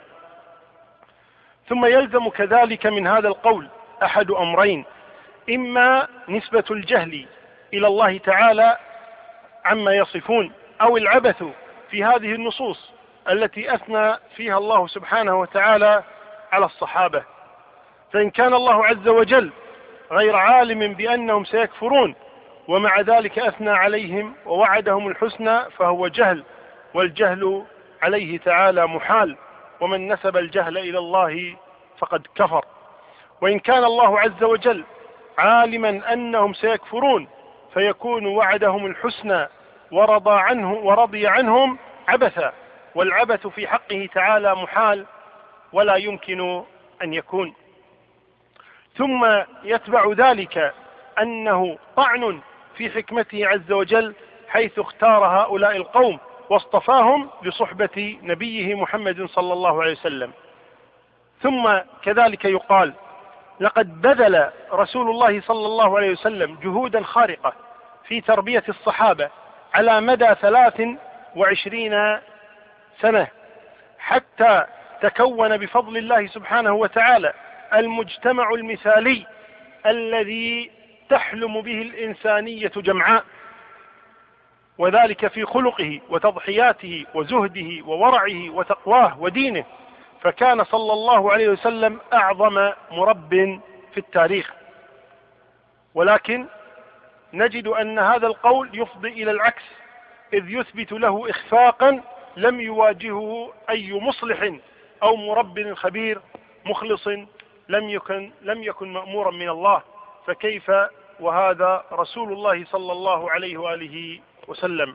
ثم يلزم كذلك من هذا القول أحد أمرين: إما نسبة الجهل إلى الله تعالى عما يصفون، أو العبث في هذه النصوص التي أثنى فيها الله سبحانه وتعالى على الصحابة. فإن كان الله عز وجل غير عالم بأنهم سيكفرون ومع ذلك أثنى عليهم ووعدهم الحسنى فهو جهل، والجهل عليه تعالى محال، ومن نسب الجهل إلى الله فقد كفر. وإن كان الله عز وجل عالما أنهم سيكفرون فيكون وعدهم الحسنى ورضى عنه ورضي عنهم عبثا، والعبث في حقه تعالى محال ولا يمكن أن يكون. ثم يتبع ذلك أنه طعن في حكمته عز وجل حيث اختار هؤلاء القوم واصطفاهم لصحبة نبيه محمد صلى الله عليه وسلم. ثم كذلك يقال: لقد بذل رسول الله صلى الله عليه وسلم جهودا خارقة في تربية الصحابة على مدى ثلاث وعشرين سنة، حتى تكون بفضل الله سبحانه وتعالى المجتمع المثالي الذي تحلم به الإنسانية جمعاء، وذلك في خلقه وتضحياته وزهده وورعه وتقواه ودينه، فكان صلى الله عليه وسلم أعظم مرب في التاريخ. ولكن نجد أن هذا القول يفضي إلى العكس، إذ يثبت له إخفاقا لم يواجهه أي مصلح أو مرب خبير مخلص لم يكن, لم يكن مأمورا من الله، فكيف وهذا رسول الله صلى الله عليه وآله وسلم.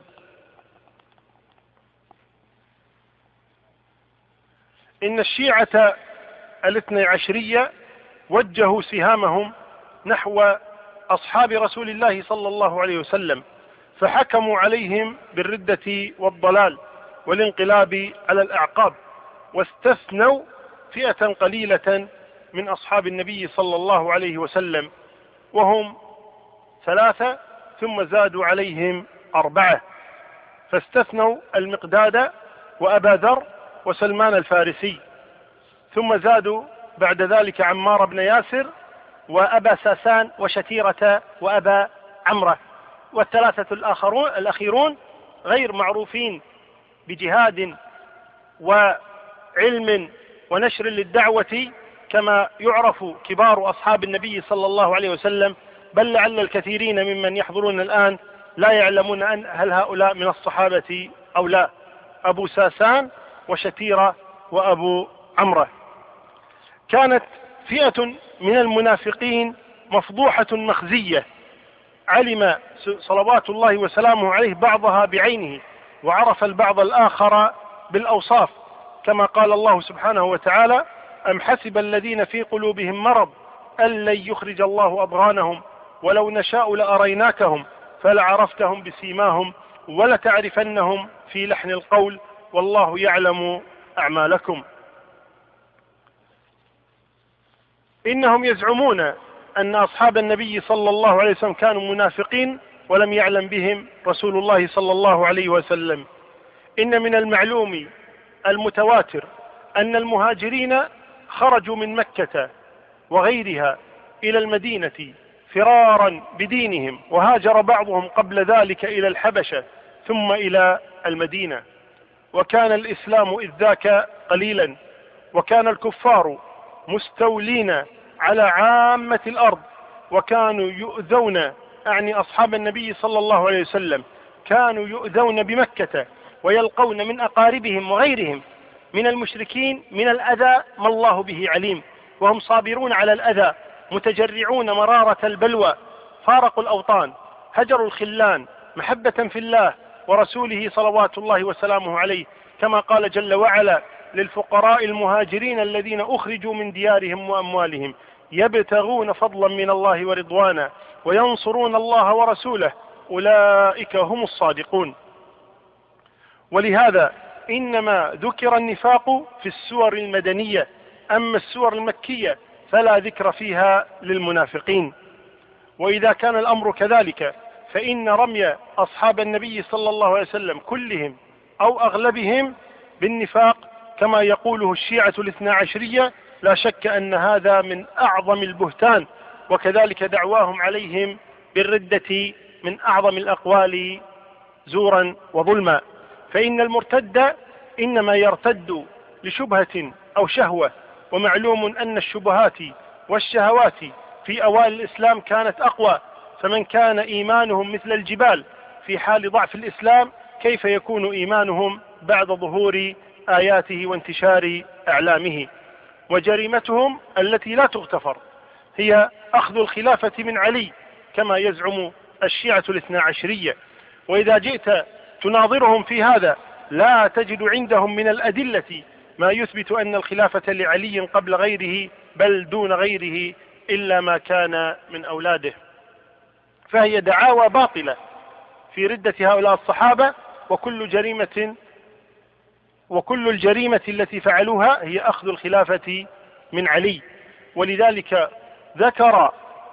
إن الشيعة الاثني عشرية وجهوا سهامهم نحو أصحاب رسول الله صلى الله عليه وسلم، فحكموا عليهم بالردة والضلال والانقلاب على الأعقاب، واستثنوا فئة قليلة من أصحاب النبي صلى الله عليه وسلم وهم ثلاثة، ثم زادوا عليهم أربعة، فاستثنوا المقداد وأبا ذر وسلمان الفارسي، ثم زادوا بعد ذلك عمار بن ياسر وأبا ساسان وشتيرة وأبا عمرة، والثلاثة الآخرون الأخيرون غير معروفين بجهاد وعلم ونشر للدعوة كما يعرف كبار أصحاب النبي صلى الله عليه وسلم، بل لعل الكثيرين ممن يحضرون الآن لا يعلمون أن هل هؤلاء من الصحابة أو لا. أبو ساسان وشتيرة وأبو عمرة. كانت فئة من المنافقين مفضوحة مخزية، علم صلوات الله وسلامه عليه بعضها بعينه، وعرف البعض الآخر بالأوصاف، كما قال الله سبحانه وتعالى: أم حسب الذين في قلوبهم مرض أن لن يخرج الله أضغانهم ولو نشاء لأريناكهم فلعرفتهم بسيماهم ولتعرفنهم في لحن القول والله يعلم أعمالكم. إنهم يزعمون أن أصحاب النبي صلى الله عليه وسلم كانوا منافقين ولم يعلم بهم رسول الله صلى الله عليه وسلم. إن من المعلوم المتواتر أن المهاجرين خرجوا من مكة وغيرها إلى المدينة فرارا بدينهم، وهاجر بعضهم قبل ذلك إلى الحبشة ثم إلى المدينة، وكان الإسلام إذ ذاك قليلا، وكان الكفار مستولين على عامة الأرض، وكانوا يؤذون، أعني أصحاب النبي صلى الله عليه وسلم كانوا يؤذون بمكة ويلقون من أقاربهم وغيرهم من المشركين من الأذى ما الله به عليم، وهم صابرون على الأذى متجرعون مرارة البلوى، فارقوا الأوطان، هجروا الخلان محبة في الله، ورسوله صلوات الله وسلامه عليه، كما قال جل وعلا: للفقراء المهاجرين الذين أخرجوا من ديارهم وأموالهم يبتغون فضلا من الله ورضوانا وينصرون الله ورسوله أولئك هم الصادقون. ولهذا إنما ذكر النفاق في السور المدنية، أما السور المكية فلا ذكر فيها للمنافقين. وإذا كان الأمر كذلك فإن رمي أصحاب النبي صلى الله عليه وسلم كلهم أو أغلبهم بالنفاق كما يقوله الشيعة الاثنى عشرية لا شك أن هذا من أعظم البهتان، وكذلك دعواهم عليهم بالردة من أعظم الأقوال زورا وظلما. فإن المرتد إنما يرتد لشبهة أو شهوة، ومعلوم أن الشبهات والشهوات في أوائل الإسلام كانت أقوى، فمن كان إيمانهم مثل الجبال في حال ضعف الإسلام كيف يكون إيمانهم بعد ظهور آياته وانتشار أعلامه؟ وجريمتهم التي لا تغتفر هي أخذ الخلافة من علي كما يزعم الشيعة الاثنى عشرية. وإذا جئت تناظرهم في هذا لا تجد عندهم من الأدلة ما يثبت أن الخلافة لعلي قبل غيره بل دون غيره إلا ما كان من أولاده، فهي دعاوى باطلة في ردة هؤلاء الصحابة، وكل جريمة وكل الجريمة التي فعلوها هي أخذ الخلافة من علي. ولذلك ذكر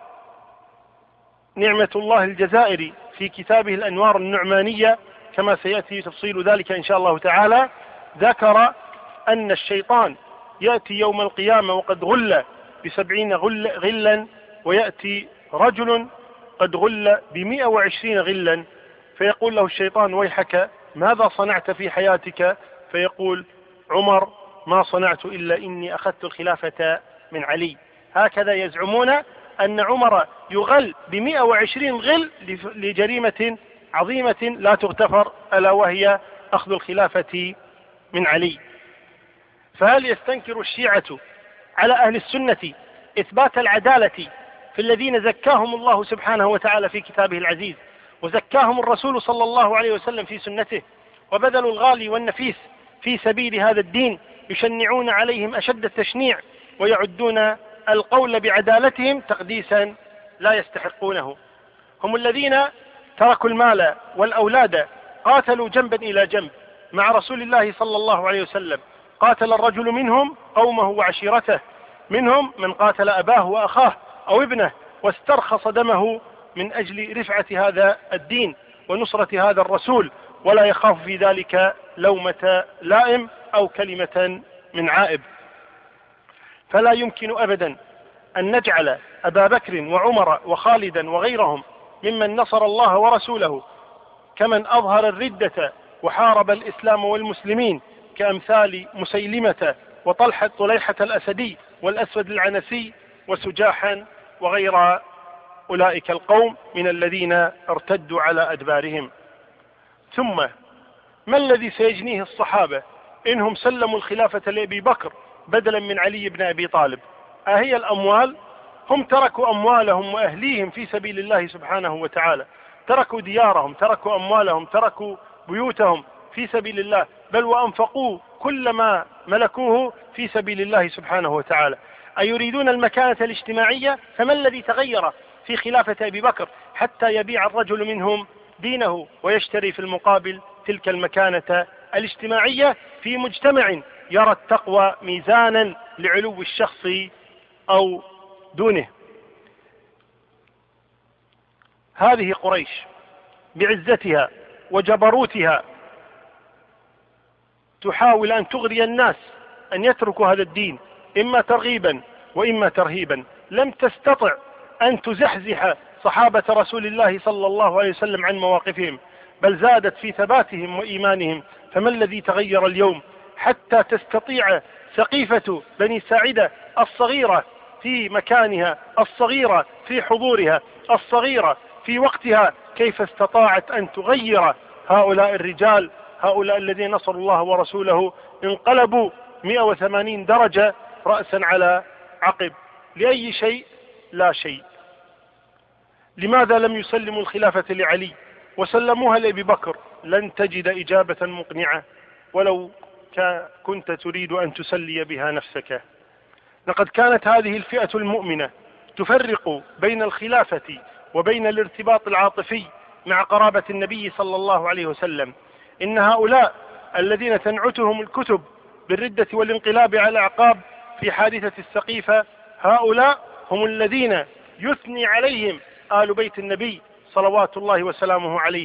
نعمة الله الجزائري في كتابه الأنوار النعمانية كما سيأتي تفصيل ذلك إن شاء الله تعالى، ذكر أن الشيطان يأتي يوم القيامة وقد غل بسبعين غل غلا، ويأتي رجل قد غل بمئة وعشرين غلا، فيقول له الشيطان: ويحك ماذا صنعت في حياتك؟ فيقول عمر: ما صنعت إلا إني أخذت الخلافة من علي. هكذا يزعمون أن عمر يغل بمئة وعشرين غل لجريمة عظيمة لا تغتفر، ألا وهي أخذ الخلافة من علي. فهل يستنكر الشيعة على أهل السنة إثبات العدالة في الذين زكاهم الله سبحانه وتعالى في كتابه العزيز، وزكاهم الرسول صلى الله عليه وسلم في سنته، وبذلوا الغالي والنفيس في سبيل هذا الدين، يشنعون عليهم أشد التشنيع ويعدون القول بعدالتهم تقديسا لا يستحقونه؟ هم الذين تركوا المال والأولاد، قاتلوا جنبا إلى جنب مع رسول الله صلى الله عليه وسلم، قاتل الرجل منهم قومه وعشيرته، منهم من قاتل أباه وأخاه أو ابنه واسترخص دمه من أجل رفعة هذا الدين ونصرة هذا الرسول، ولا يخاف في ذلك لومة لائم أو كلمة من عائب. فلا يمكن أبدا أن نجعل أبا بكر وعمر وخالدا وغيرهم ممن نصر الله ورسوله كمن أظهر الردة وحارب الإسلام والمسلمين، كأمثال مسيلمة وطلحة طليحة الأسدي والأسود العنسي وسجاحا وغير أولئك القوم من الذين ارتدوا على أدبارهم. ثم ما الذي سيجنيه الصحابة إنهم سلموا الخلافة لأبي بكر بدلا من علي بن أبي طالب؟ أهي الأموال؟ هم تركوا أموالهم وأهليهم في سبيل الله سبحانه وتعالى، تركوا ديارهم، تركوا أموالهم، تركوا بيوتهم في سبيل الله، بل وأنفقوا كل ما ملكوه في سبيل الله سبحانه وتعالى. أيريدون المكانة الاجتماعية؟ فما الذي تغير في خلافة أبي بكر حتى يبيع الرجل منهم دينه ويشتري في المقابل تلك المكانة الاجتماعية في مجتمع يرى التقوى ميزانا لعلو الشخص أو دونه؟ هذه قريش بعزتها وجبروتها تحاول أن تغري الناس أن يتركوا هذا الدين، إما ترغيبا وإما ترهيبا. لم تستطع أن تزحزح صحابة رسول الله صلى الله عليه وسلم عن مواقفهم، بل زادت في ثباتهم وإيمانهم. فما الذي تغير اليوم حتى تستطيع سقيفة بني ساعدة الصغيرة في مكانها، الصغيرة في حضورها، الصغيرة في وقتها، كيف استطاعت أن تغير هؤلاء الرجال، هؤلاء الذين نصروا الله ورسوله انقلبوا مئة وثمانين درجة رأسا على عقب؟ لأي شيء؟ لا شيء. لماذا لم يسلموا الخلافة لعلي؟ وسلموها لأبي بكر، لن تجد إجابة مقنعة ولو كنت تريد أن تسلي بها نفسك. لقد كانت هذه الفئة المؤمنة تفرق بين الخلافة وبين الارتباط العاطفي مع قرابة النبي صلى الله عليه وسلم. إن هؤلاء الذين تنعتهم الكتب بالردة والانقلاب على الأعقاب في حادثة السقيفة، هؤلاء هم الذين يثني عليهم آل بيت النبي صلوات الله وسلامه عليه.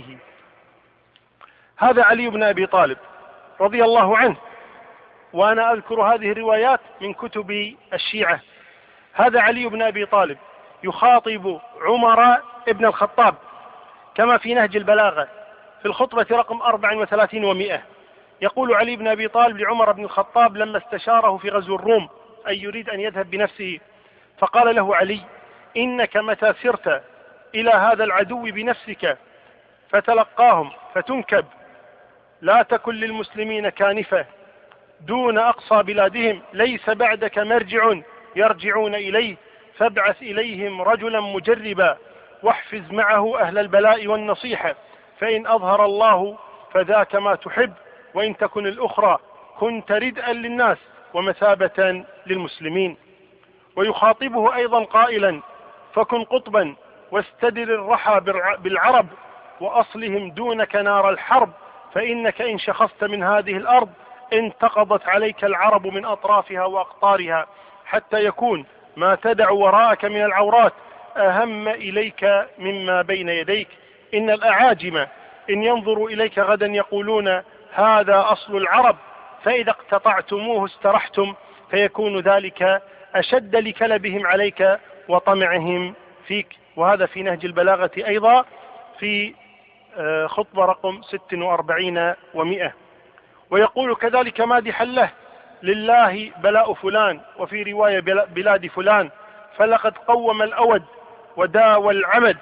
هذا علي بن أبي طالب رضي الله عنه، وأنا أذكر هذه الروايات من كتب الشيعة. هذا علي بن أبي طالب يخاطب عمر بن الخطاب كما في نهج البلاغة في الخطبة رقم أربع وثلاثين ومئة. يقول علي بن أبي طالب لعمر بن الخطاب لما استشاره في غزو الروم أي يريد أن يذهب بنفسه، فقال له علي: إنك متى سرت إلى هذا العدو بنفسك فتلقاهم فتنكب، لا تكن للمسلمين كانفة دون أقصى بلادهم، ليس بعدك مرجع يرجعون إليه، فابعث إليهم رجلا مجربا واحفز معه أهل البلاء والنصيحة، فإن أظهر الله فذاك ما تحب، وإن تكن الأخرى كنت ردءا للناس ومثابة للمسلمين. ويخاطبه أيضا قائلا: فكن قطبا واستدر الرحى بالعرب وأصلهم دونك نار الحرب، فإنك إن شخصت من هذه الأرض انتقضت عليك العرب من أطرافها وأقطارها، حتى يكون ما تدع وراءك من العورات أهم إليك مما بين يديك. إن الأعاجم إن ينظروا إليك غدا يقولون هذا أصل العرب، فإذا اقتطعتموه استرحتم، فيكون ذلك أشد لكلبهم عليك وطمعهم فيك. وهذا في نهج البلاغة أيضا في خطبة رقم ست وأربعين ومئة. ويقول كذلك مادحا له: لله بلاء فلان، وفي رواية بلاد فلان، فلقد قوم الأود وداوى العمد.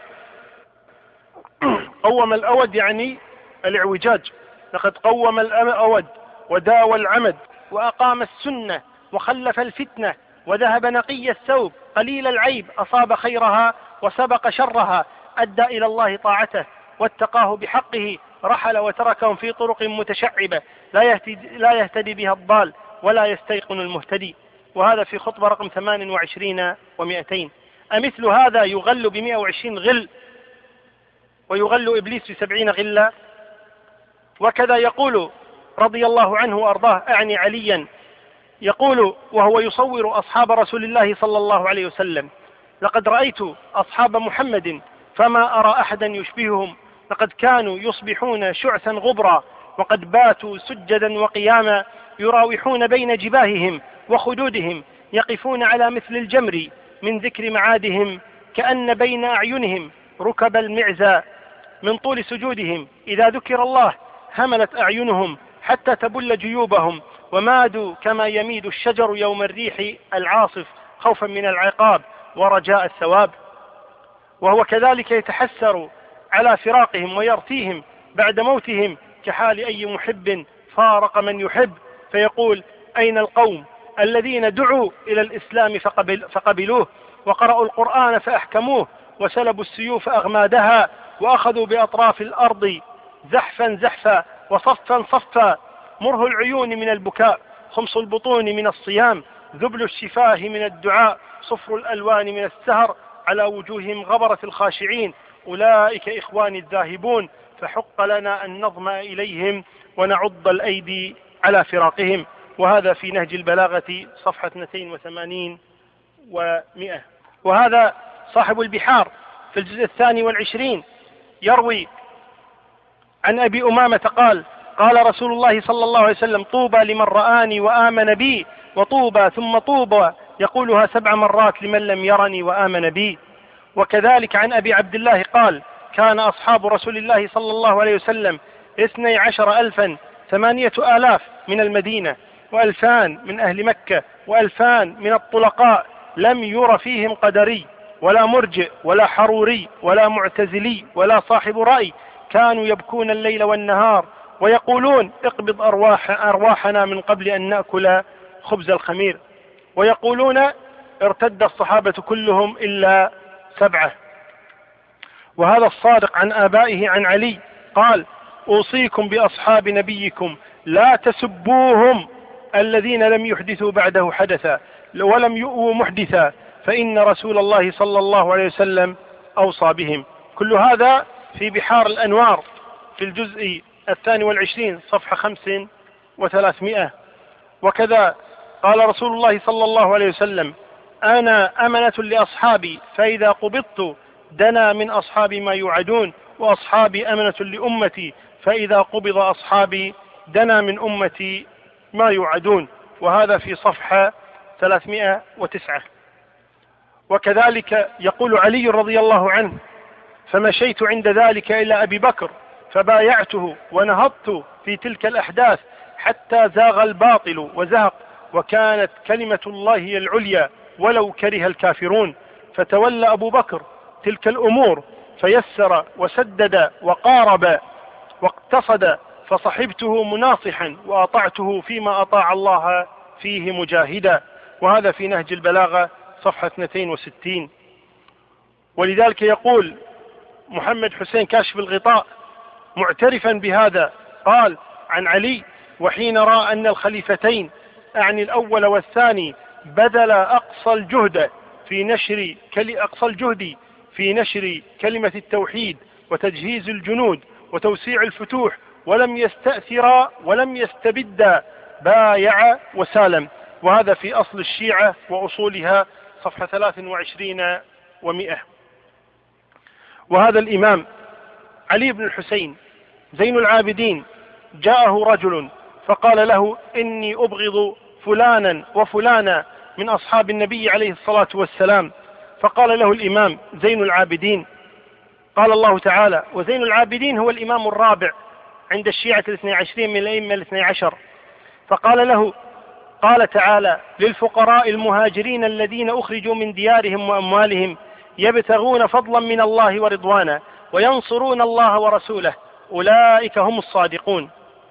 قوم الأود يعني الاعوجاج، لقد قوم الأود وداوى العمد وأقام السنة وخلف الفتنة وذهب نقي الثوب قليل العيب، أصاب خيرها وسبق شرها، أدى إلى الله طاعته واتقاه بحقه، رحل وتركهم في طرق متشعبة لا يهتدي, لا يهتدي بها الضال ولا يستيقن المهتدي. وهذا في خطبة رقم ثمان وعشرين ومئتين. أمثل هذا يغل بمئة وعشرين غل ويغل إبليس بسبعين غلة. وكذا يقول رضي الله عنه وأرضاه، أعني عليا، يقول وهو يصور أصحاب رسول الله صلى الله عليه وسلم: لقد رأيت أصحاب محمد فما أرى أحدا يشبههم، لقد كانوا يصبحون شعثا غبرا، وقد باتوا سجدا وقياما، يراوحون بين جباههم وخدودهم، يقفون على مثل الجمر من ذكر معادهم، كأن بين أعينهم ركب المعزى من طول سجودهم، إذا ذكر الله هملت أعينهم حتى تبل جيوبهم، ومادوا كما يميد الشجر يوم الريح العاصف خوفا من العقاب ورجاء الثواب. وهو كذلك يتحسر على فراقهم ويرثيهم بعد موتهم كحال أي محب فارق من يحب، فيقول: أين القوم الذين دعوا إلى الإسلام فقبل فقبلوه، وقرأوا القرآن فأحكموه، وسلبوا السيوف أغمادها، وأخذوا بأطراف الأرض زحفا زحفا وصفا صفا، مره العيون من البكاء، خمص البطون من الصيام، ذبل الشفاه من الدعاء، صفر الألوان من السهر، على وجوههم غبرة الخاشعين، أولئك إخواني الذاهبون، فحق لنا أن نظمأ إليهم ونعض الأيدي على فراقهم. وهذا في نهج البلاغة صفحة اثنتين وثمانين ومئة. وهذا صاحب البحار في الجزء الثاني والعشرين يروي عن أبي أمامة قال: قال رسول الله صلى الله عليه وسلم: طوبى لمن رآني وآمن بي، وطوبى ثم طوبى، يقولها سبع مرات لمن لم يرني وآمن بي. وكذلك عن أبي عبد الله قال: كان أصحاب رسول الله صلى الله عليه وسلم اثني عشر ألفا ثمانية آلاف من المدينة، وألفان من أهل مكة، وألفان من الطلقاء، لم ير فيهم قدري ولا مرجئ ولا حروري ولا معتزلي ولا صاحب رأي، كانوا يبكون الليل والنهار ويقولون: اقبض أرواح أرواحنا من قبل أن نأكل خبز الخمير. ويقولون: ارتد الصحابة كلهم إلا سبعة. وهذا الصادق عن آبائه عن علي قال: أوصيكم بأصحاب نبيكم لا تسبوهم الذين لم يحدثوا بعده حدثا ولم يؤوا محدثا فإن رسول الله صلى الله عليه وسلم أوصى بهم. كل هذا في بحار الأنوار في الجزء الثاني والعشرين صفحة خمس وثلاثمائة. وكذا قال رسول الله صلى الله عليه وسلم: أنا أمنة لأصحابي فإذا قبضت دنا من أصحابي ما يوعدون، وأصحابي أمنة لأمتي فإذا قبض أصحابي دنا من أمتي ما يوعدون. وهذا في صفحة ثلاثمائة وتسعة. وكذلك يقول علي رضي الله عنه: فمشيت عند ذلك إلى أبي بكر فبايعته ونهضت في تلك الأحداث حتى زاغ الباطل وزهق، وكانت كلمة الله هي العليا ولو كره الكافرون. فتولى أبو بكر تلك الأمور فيسر وسدد وقارب واقتصد، فصحبته مناصحا وأطعته فيما أطاع الله فيه مجاهدا. وهذا في نهج البلاغة صفحة اثنتين وستين. ولذلك يقول محمد حسين كاشف الغطاء معترفا بهذا قال عن علي: وحين رأى أن الخليفتين أعني الأول والثاني بذل أقصى الجهد في نشر أقصى الجهد في نشر كلمة التوحيد وتجهيز الجنود وتوسيع الفتوح ولم يستأثر ولم يستبد بايع وسالم. وهذا في أصل الشيعة وأصولها صفحة ثلاث وعشرين ومئة. وهذا الإمام علي بن الحسين زين العابدين جاءه رجل فقال له: إني أبغض فلانا وفلانا من أصحاب النبي عليه الصلاة والسلام. فقال له الإمام زين العابدين: قال الله تعالى: وزين العابدين هو الإمام الرابع عند الشيعة الاثني عشرين من الأئمة الاثني عشر. فقال له: قال تعالى: للفقراء المهاجرين الذين أخرجوا من ديارهم وأموالهم يبتغون فضلا من الله ورضوانا وينصرون الله ورسوله أولئك هم الصادقون.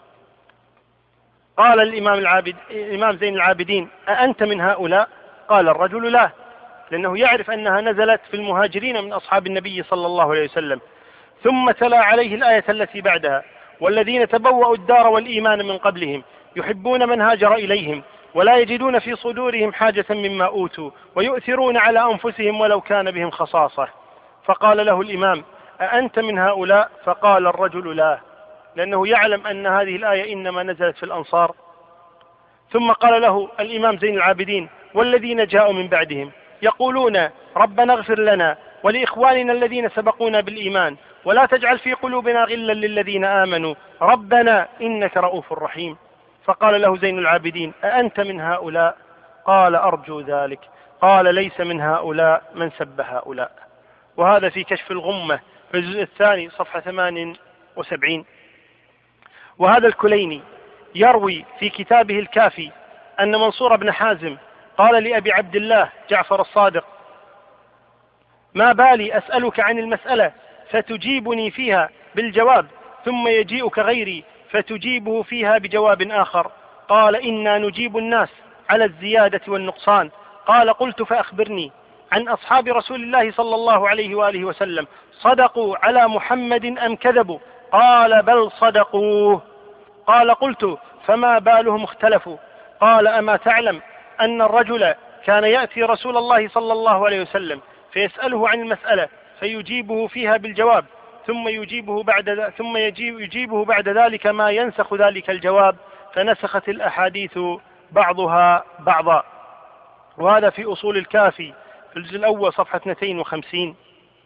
قال الإمام, العابد الإمام زين العابدين: أأنت من هؤلاء؟ قال الرجل: لا، لأنه يعرف أنها نزلت في المهاجرين من أصحاب النبي صلى الله عليه وسلم. ثم تلا عليه الآية التي بعدها: والذين تبوأوا الدار والإيمان من قبلهم يحبون من هاجر إليهم ولا يجدون في صدورهم حاجة مما أوتوا ويؤثرون على أنفسهم ولو كان بهم خصاصة. فقال له الإمام: أأنت من هؤلاء؟ فقال الرجل: لا، لأنه يعلم أن هذه الآية إنما نزلت في الأنصار. ثم قال له الإمام زين العابدين: والذين جاءوا من بعدهم يقولون ربنا اغفر لنا ولإخواننا الذين سبقونا بالإيمان ولا تجعل في قلوبنا غلا للذين آمنوا ربنا إنك رؤوف رحيم. فقال له زين العابدين: أأنت من هؤلاء؟ قال: أرجو ذلك. قال: ليس من هؤلاء من سب هؤلاء. وهذا في كشف الغمة في الجزء الثاني صفحة ثمان وسبعين. وهذا الكليني يروي في كتابه الكافي أن منصور بن حازم قال لأبي عبد الله جعفر الصادق: ما بالي أسألك عن المسألة فتجيبني فيها بالجواب ثم يجيئك غيري فتجيبه فيها بجواب آخر. قال: إنا نجيب الناس على الزيادة والنقصان. قال: قلت: فأخبرني عن أصحاب رسول الله صلى الله عليه وآله وسلم، صدقوا على محمد أم كذبوا؟ قال: بل صدقوه. قال: قلت: فما بالهم اختلفوا؟ قال: أما تعلم أن الرجل كان يأتي رسول الله صلى الله عليه وسلم فيسأله عن المسألة فيجيبه فيها بالجواب ثم يجيبه بعد ثم يجيب يجيبه بعد ذلك ما ينسخ ذلك الجواب، فنسخت الأحاديث بعضها بعضا. وهذا في أصول الكافي في الجزء الأول صفحة اثنتين وخمسين.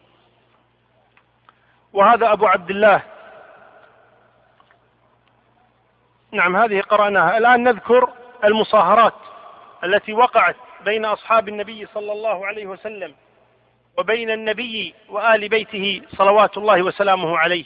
وهذا أبو عبد الله. نعم، هذه قرأناها. الآن نذكر المصاهرات التي وقعت بين أصحاب النبي صلى الله عليه وسلم وبين النبي وآل بيته صلوات الله وسلامه عليه.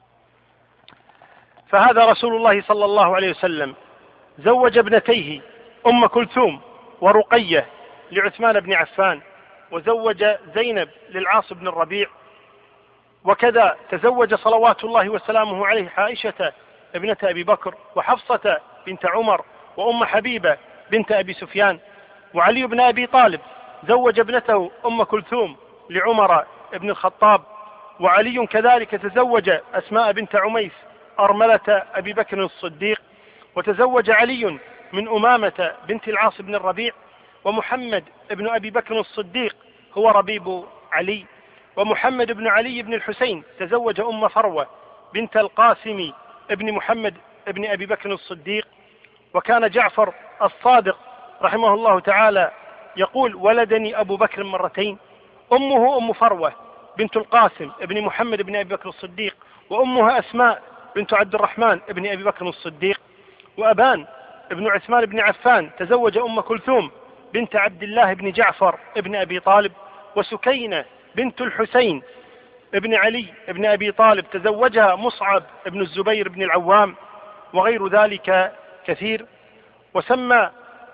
فهذا رسول الله صلى الله عليه وسلم زوج ابنتيه أم كلثوم ورقية لعثمان بن عفان، وزوج زينب للعاص بن الربيع، وكذا تزوج صلوات الله وسلامه عليه عائشة ابنة أبي بكر وحفصة بنت عمر وأم حبيبة بنت أبي سفيان. وعلي بن أبي طالب زوج ابنته أم كلثوم لعمر بن الخطاب، وعلي كذلك تزوج أسماء بنت عميس أرملة أبي بكر الصديق، وتزوج علي من أمامة بنت العاص بن الربيع، ومحمد بن أبي بكر الصديق هو ربيب علي، ومحمد بن علي بن الحسين تزوج أم فروة بنت القاسم ابن محمد ابن أبي بكر الصديق. وكان جعفر الصادق رحمه الله تعالى يقول: ولدني أبو بكر مرتين، أمه أم فروة بنت القاسم ابن محمد ابن أبي بكر الصديق، وأمها أسماء بنت عبد الرحمن ابن أبي بكر الصديق. وأبان ابن عثمان بن عفان تزوج أم كلثوم بنت عبد الله بن جعفر ابن أبي طالب. وسكينة بنت الحسين ابن علي ابن أبي طالب تزوجها مصعب ابن الزبير بن العوام، وغير ذلك كثير. وسمى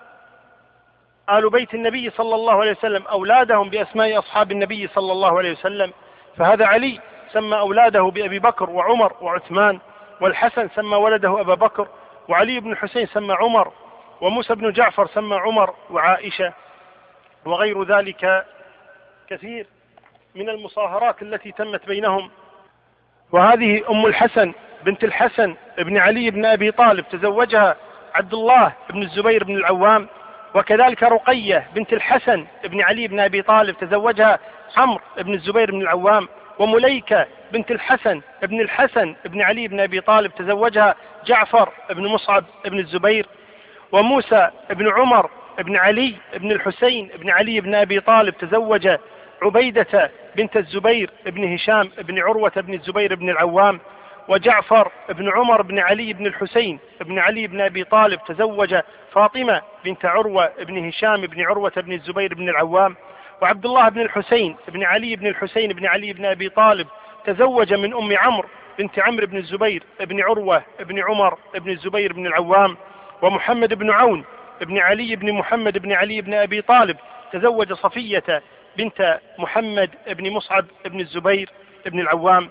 آل بيت النبي صلى الله عليه وسلم أولادهم بأسماء أصحاب النبي صلى الله عليه وسلم، فهذا علي سمى أولاده بأبي بكر وعمر وعثمان، والحسن سمى ولده أبا بكر، وعلي بن الحسين سمى عمر، وموسى بن جعفر سمى عمر وعائشة، وغير ذلك كثير من المصاهرات التي تمت بينهم. وهذه أم الحسن بنت الحسن ابن علي بن أبي طالب تزوجها عبد الله بن الزبير بن العوام. وكذلك رقية بنت الحسن ابن علي بن أبي طالب تزوجها عمرو بن الزبير بن العوام. ومليكة بنت الحسن ابن الحسن ابن علي بن أبي طالب تزوجها جعفر بن مصعب بن الزبير. وموسى بن عمر بن علي بن الحسين بن علي بن أبي طالب تزوج عبيدة بنت الزبير بن هشام بن عروة بن الزبير بن العوام. وجعفر بن عمر بن علي بن الحسين بن علي بن أبي طالب تزوج فاطمة بنت عروة بن هشام بن عروة بن الزبير بن العوام. وعبد الله بن الحسين بن علي بن الحسين بن علي بن أبي طالب تزوج من أم عمرو بنت عمرو بن الزبير بن عروة بن عمر بن الزبير بن العوام. ومحمد بن عون بن علي بن محمد بن علي بن أبي طالب تزوج صفية بنت محمد بن مصعب بن الزبير بن العوام.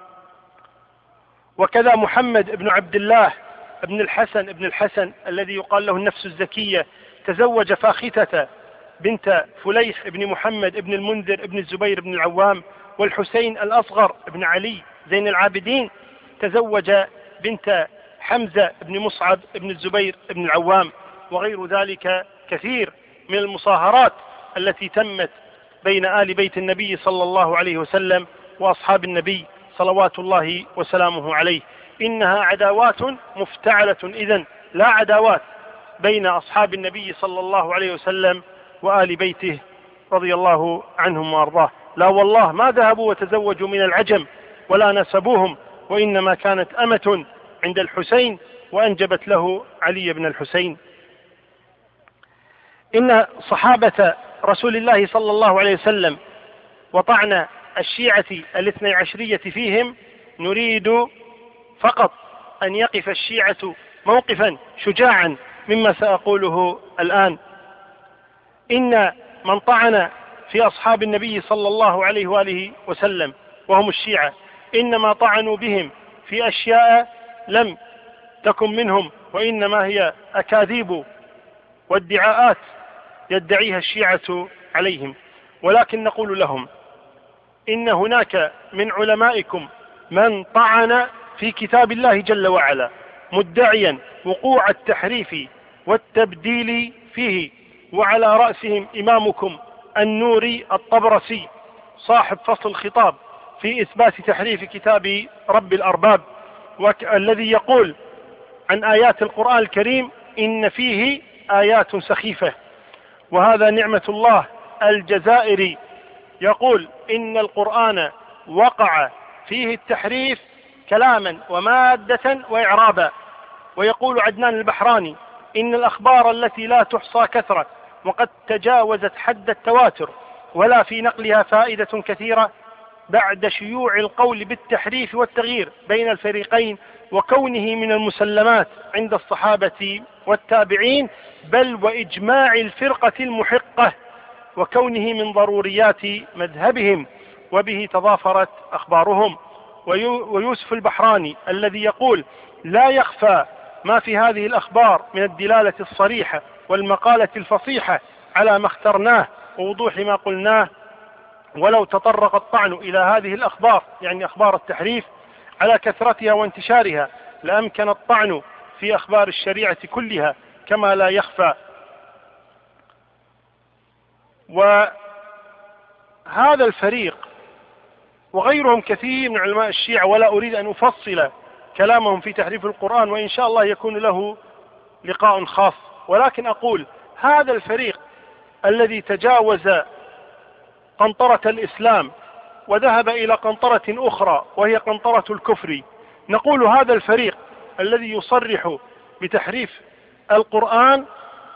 وكذا محمد بن عبد الله بن الحسن بن الحسن الذي يقال له النفس الزكية تزوج فاختة بنت فليح بن محمد بن المنذر بن الزبير بن العوام. والحسين الأصغر بن علي زين العابدين تزوج بنت حمزة بن مصعب بن الزبير بن العوام. وغير ذلك كثير من المصاهرات التي تمت بين آل بيت النبي صلى الله عليه وسلم وأصحاب النبي صلوات الله وسلامه عليه. إنها عداوات مفتعلة إذن، لا عداوات بين أصحاب النبي صلى الله عليه وسلم وآل بيته رضي الله عنهم وأرضاه. لا والله ما ذهبوا وتزوجوا من العجم ولا نسبوهم، وإنما كانت أمة عند الحسين وأنجبت له علي بن الحسين. إن صحابة رسول الله صلى الله عليه وسلم وطعن الشيعة الاثني عشرية فيهم نريد فقط أن يقف الشيعة موقفا شجاعا مما سأقوله الآن. إن من طعن في أصحاب النبي صلى الله عليه وآله وسلم وهم الشيعة إنما طعنوا بهم في أشياء لم تكن منهم، وإنما هي أكاذيب وادعاءات يدعيها الشيعة عليهم. ولكن نقول لهم إن هناك من علمائكم من طعن في كتاب الله جل وعلا مدعيا وقوع التحريف والتبديل فيه، وعلى رأسهم إمامكم النوري الطبرسي صاحب فصل الخطاب في إثبات تحريف كتاب رب الأرباب، والذي يقول عن آيات القرآن الكريم إن فيه آيات سخيفة. وهذا نعمة الله الجزائري يقول إن القرآن وقع فيه التحريف كلاما ومادة وإعرابا. ويقول عدنان البحراني إن الأخبار التي لا تحصى كثرة وقد تجاوزت حد التواتر ولا في نقلها فائدة كثيرة بعد شيوع القول بالتحريف والتغيير بين الفريقين، وكونه من المسلمات عند الصحابة والتابعين، بل وإجماع الفرقة المحقة، وكونه من ضروريات مذهبهم، وبه تضافرت أخبارهم. ويوسف البحراني الذي يقول لا يخفى ما في هذه الأخبار من الدلالة الصريحة والمقالة الفصيحة على ما اخترناه ووضوح ما قلناه، ولو تطرق الطعن إلى هذه الأخبار، يعني أخبار التحريف على كثرتها وانتشارها، لأمكن الطعن في أخبار الشريعة كلها كما لا يخفى. وهذا الفريق وغيرهم كثير من علماء الشيعة، ولا أريد أن أفصل كلامهم في تحريف القرآن، وإن شاء الله يكون له لقاء خاص، ولكن أقول هذا الفريق الذي تجاوز قنطرة الإسلام وذهب إلى قنطرة أخرى وهي قنطرة الكفر، نقول هذا الفريق الذي يصرح بتحريف القرآن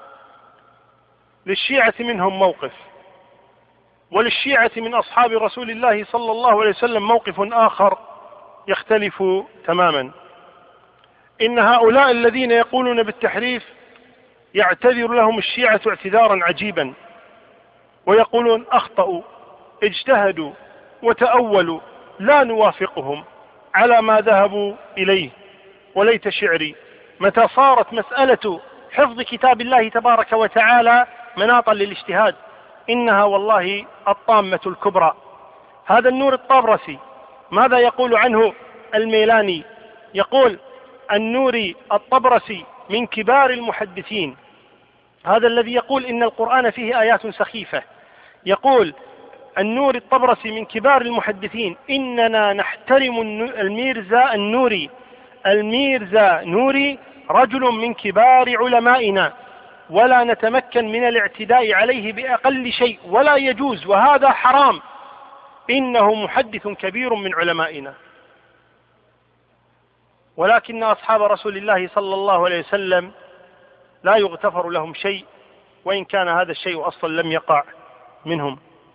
للشيعة منهم موقف، وللشيعة من أصحاب رسول الله صلى الله عليه وسلم موقف آخر يختلف تماما. إن هؤلاء الذين يقولون بالتحريف يعتذر لهم الشيعة اعتذارا عجيبا، ويقولون أخطأوا، اجتهدوا وتأولوا، لا نوافقهم على ما ذهبوا إليه. وليت شعري متى صارت مسألة حفظ كتاب الله تبارك وتعالى مناطا للاجتهاد، إنها والله الطامة الكبرى. هذا النور الطبرسي ماذا يقول عنه الميلاني؟ يقول النوري الطبرسي من كبار المحدثين، هذا الذي يقول إن القرآن فيه آيات سخيفة، يقول النوري الطبرسي من كبار المحدثين: إننا نحترم الميرزا النوري، الميرزا نوري رجل من كبار علمائنا، ولا نتمكن من الاعتداء عليه بأقل شيء، ولا يجوز، وهذا حرام، إنه محدث كبير من علمائنا. ولكن أصحاب رسول الله صلى الله عليه وسلم لا يغتفر لهم شيء، وإن كان هذا الشيء أصلا لم يقع منهم.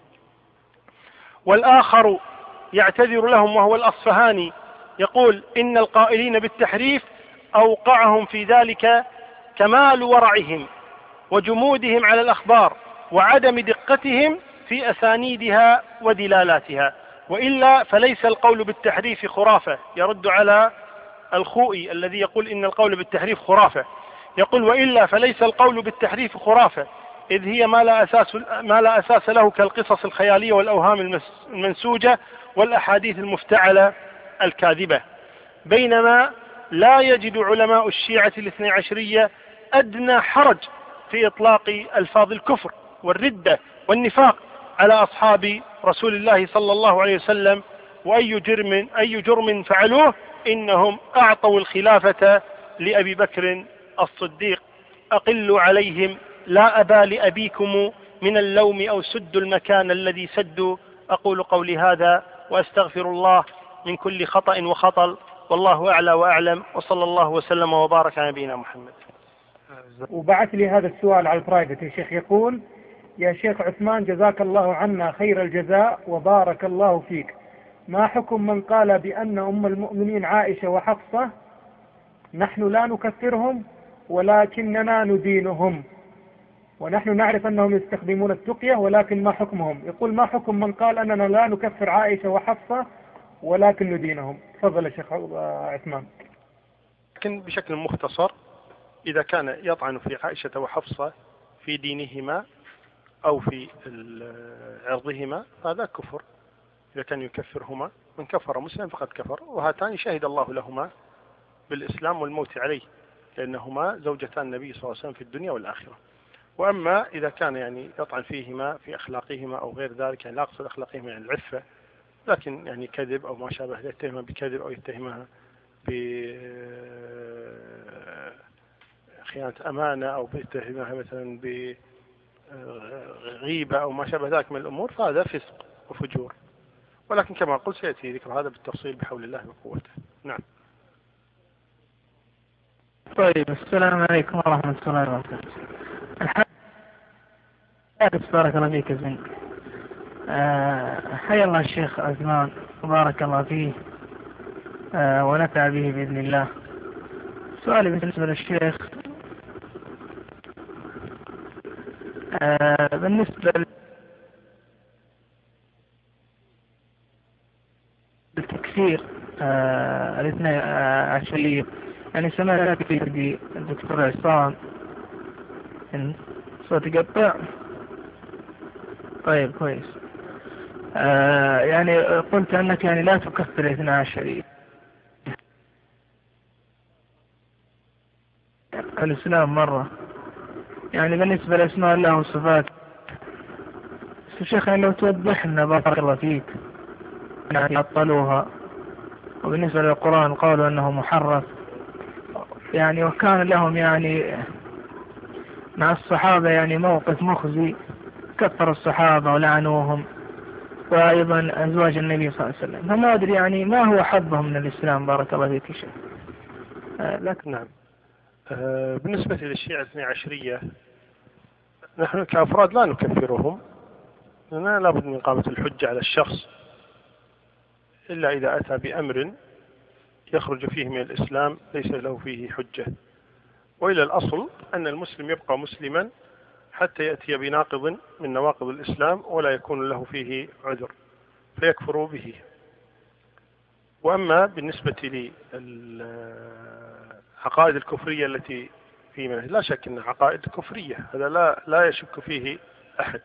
والآخر يعتذر لهم وهو الأصفهاني، يقول إن القائلين بالتحريف أوقعهم في ذلك كمال ورعهم وجمودهم على الأخبار وعدم دقتهم في أسانيدها ودلالاتها، وإلا فليس القول بالتحريف خرافة. يرد على الخوئي الذي يقول إن القول بالتحريف خرافة، يقول وإلا فليس القول بالتحريف خرافة، إذ هي ما لا أساس, ما لا أساس له كالقصص الخيالية والأوهام المنسوجة والأحاديث المفتعلة الكاذبة. بينما لا يجد علماء الشيعة الاثني عشرية أدنى حرج في إطلاق ألفاظ الكفر والردة والنفاق على أصحاب رسول الله صلى الله عليه وسلم، وأي جرم أي جرم فعلوه إنهم أعطوا الخلافة لأبي بكر الصديق. أقلوا عليهم لا أبا لأبيكم من اللوم أو سدوا المكان الذي سدوا. أقول قولي هذا وأستغفر الله من كل خطأ وخطل، والله أعلى وأعلم، وصلى الله وسلم وبارك على نبينا محمد. وبعث لي هذا السؤال على البرايفت يا شيخ، يقول: يا شيخ عثمان جزاك الله عنا خير الجزاء وبارك الله فيك، ما حكم من قال بأن أم المؤمنين عائشة وحفصة نحن لا نكفرهم ولكننا ندينهم، ونحن نعرف أنهم يستخدمون التقية، ولكن ما حكمهم؟ يقول ما حكم من قال أننا لا نكفر عائشة وحفصة ولكن ندينهم؟ تفضل يا شيخ عثمان. لكن بشكل مختصر، إذا كان يطعن في عائشة وحفصة في دينهما أو في عرضهما هذا كفر. إذا كان يكفرهما، من كفر مسلم فقد كفر، وهاتان شهد الله لهما بالإسلام والموت عليه، لأنهما زوجتان النبي صلى الله عليه وسلم في الدنيا والآخرة. وأما إذا كان يعني يطعن فيهما في أخلاقهما أو غير ذلك، يعني لا أقصد أخلاقهما يعني العفة، لكن يعني كذب أو ما شابه، يتهمها بكذب أو يتهمها بخيانة أمانة أو يتهمها مثلا بغيبة أو ما شابه ذلك من الأمور، فهذا فسق وفجور. ولكن كما قلت سيأتي ذكر هذا بالتفصيل بحول الله وقوته. نعم. طيب، السلام عليكم ورحمة الله وبركاته. الحمد لله، بارك الله فيك زين. حيا الله الشيخ عثمان وبارك الله فيه آه ونفع به بإذن الله. سؤالي بالنسبة للشيخ آه بالنسبة للتكفير آه الاثنى عشرية، يعني سمعت في الدكتور عصام إن صوت يقطع. طيب كويس. آه يعني قلت أنك يعني لا تكفر اثنا عشر الإسلام مرة، يعني بالنسبة لأسماء الله وصفاته. شيخ لو توضح لنا بارك الله فيك يعني عطلوها، وبالنسبة للقرآن قالوا أنه محرف يعني، وكان لهم يعني مع الصحابة يعني موقف مخزي، كفر الصحابة ولعنوهم، وأيضا أزواج النبي صلى الله عليه وسلم. فما أدري يعني ما هو حظهم من الإسلام بارك الله فيك شيخ. آه لكن نعم آه بالنسبة للشيعة الاثني عشرية نحن كأفراد لا نكفرهم، لأننا لابد من إقامة الحجة على الشخص إلا إذا أتى بأمر يخرج فيه من الإسلام ليس له فيه حجة. وإلى الأصل أن المسلم يبقى مسلما حتى يأتي بناقض من نواقض الإسلام ولا يكون له فيه عذر فيكفر به. وأما بالنسبة للعقائد الكفرية التي في منه، لا شك أن عقائد كفرية، هذا لا لا يشك فيه أحد،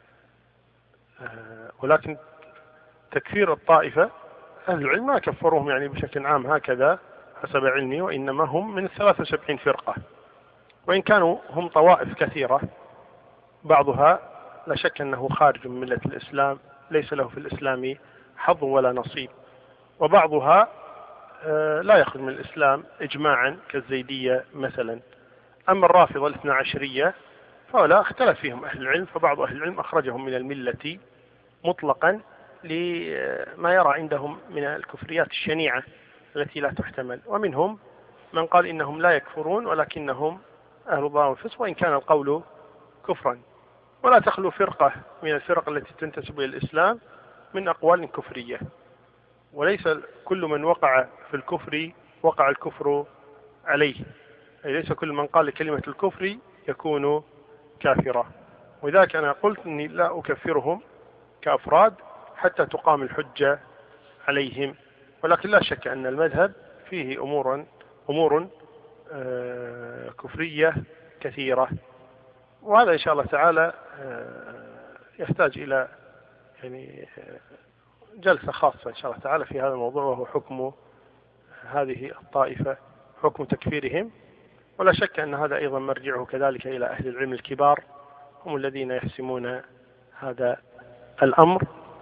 ولكن تكفير الطائفة أهل العلم ما كفروهم يعني بشكل عام هكذا حسب علمي، وإنما هم من ثلاثة وسبعين فرقة، وإن كانوا هم طوائف كثيرة بعضها لا شك أنه خارج من ملة الإسلام ليس له في الإسلام حظ ولا نصيب، وبعضها لا يخرج من الإسلام إجماعا كالزيدية مثلا. أما الرافضة الاثنى عشرية فلا اختلف فيهم أهل العلم، فبعض أهل العلم أخرجهم من الملة مطلقا لما يرى عندهم من الكفريات الشنيعة التي لا تحتمل، ومنهم من قال إنهم لا يكفرون ولكنهم أهل ضلال وفسق وإن كان القول كفرا. ولا تخلو فرقة من الفرق التي تنتسب إلى الإسلام من أقوال كفرية، وليس كل من وقع في الكفر وقع الكفر عليه، أي ليس كل من قال كلمة الكفر يكون كافرا. وذلك أنا قلت أني لا أكفرهم كأفراد حتى تقام الحجة عليهم، ولكن لا شك أن المذهب فيه أمور أمور آه كفرية كثيرة، وهذا إن شاء الله تعالى آه يحتاج إلى يعني جلسة خاصة إن شاء الله تعالى في هذا الموضوع، وهو حكم هذه الطائفة، حكم تكفيرهم. ولا شك أن هذا أيضا مرجعه كذلك إلى أهل العلم الكبار، هم الذين يحسمون هذا الأمر.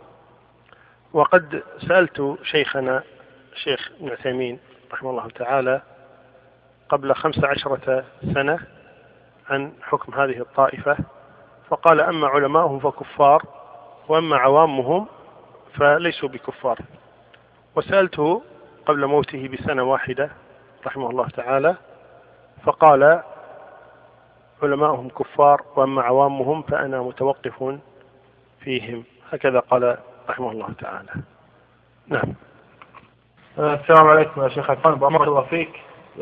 وقد سألت شيخنا شيخ ابن عثيمين رحمه الله تعالى قبل خمس عشرة سنة عن حكم هذه الطائفة، فقال أما علماؤهم فكفار وأما عوامهم فليسوا بكفار. وسألته قبل موته بسنة واحدة رحمه الله تعالى فقال علماؤهم كفار وأما عوامهم فأنا متوقف فيهم، هكذا قال رحمه الله تعالى. نعم. السلام عليكم يا شيخ عثمان، بارك الله فيك،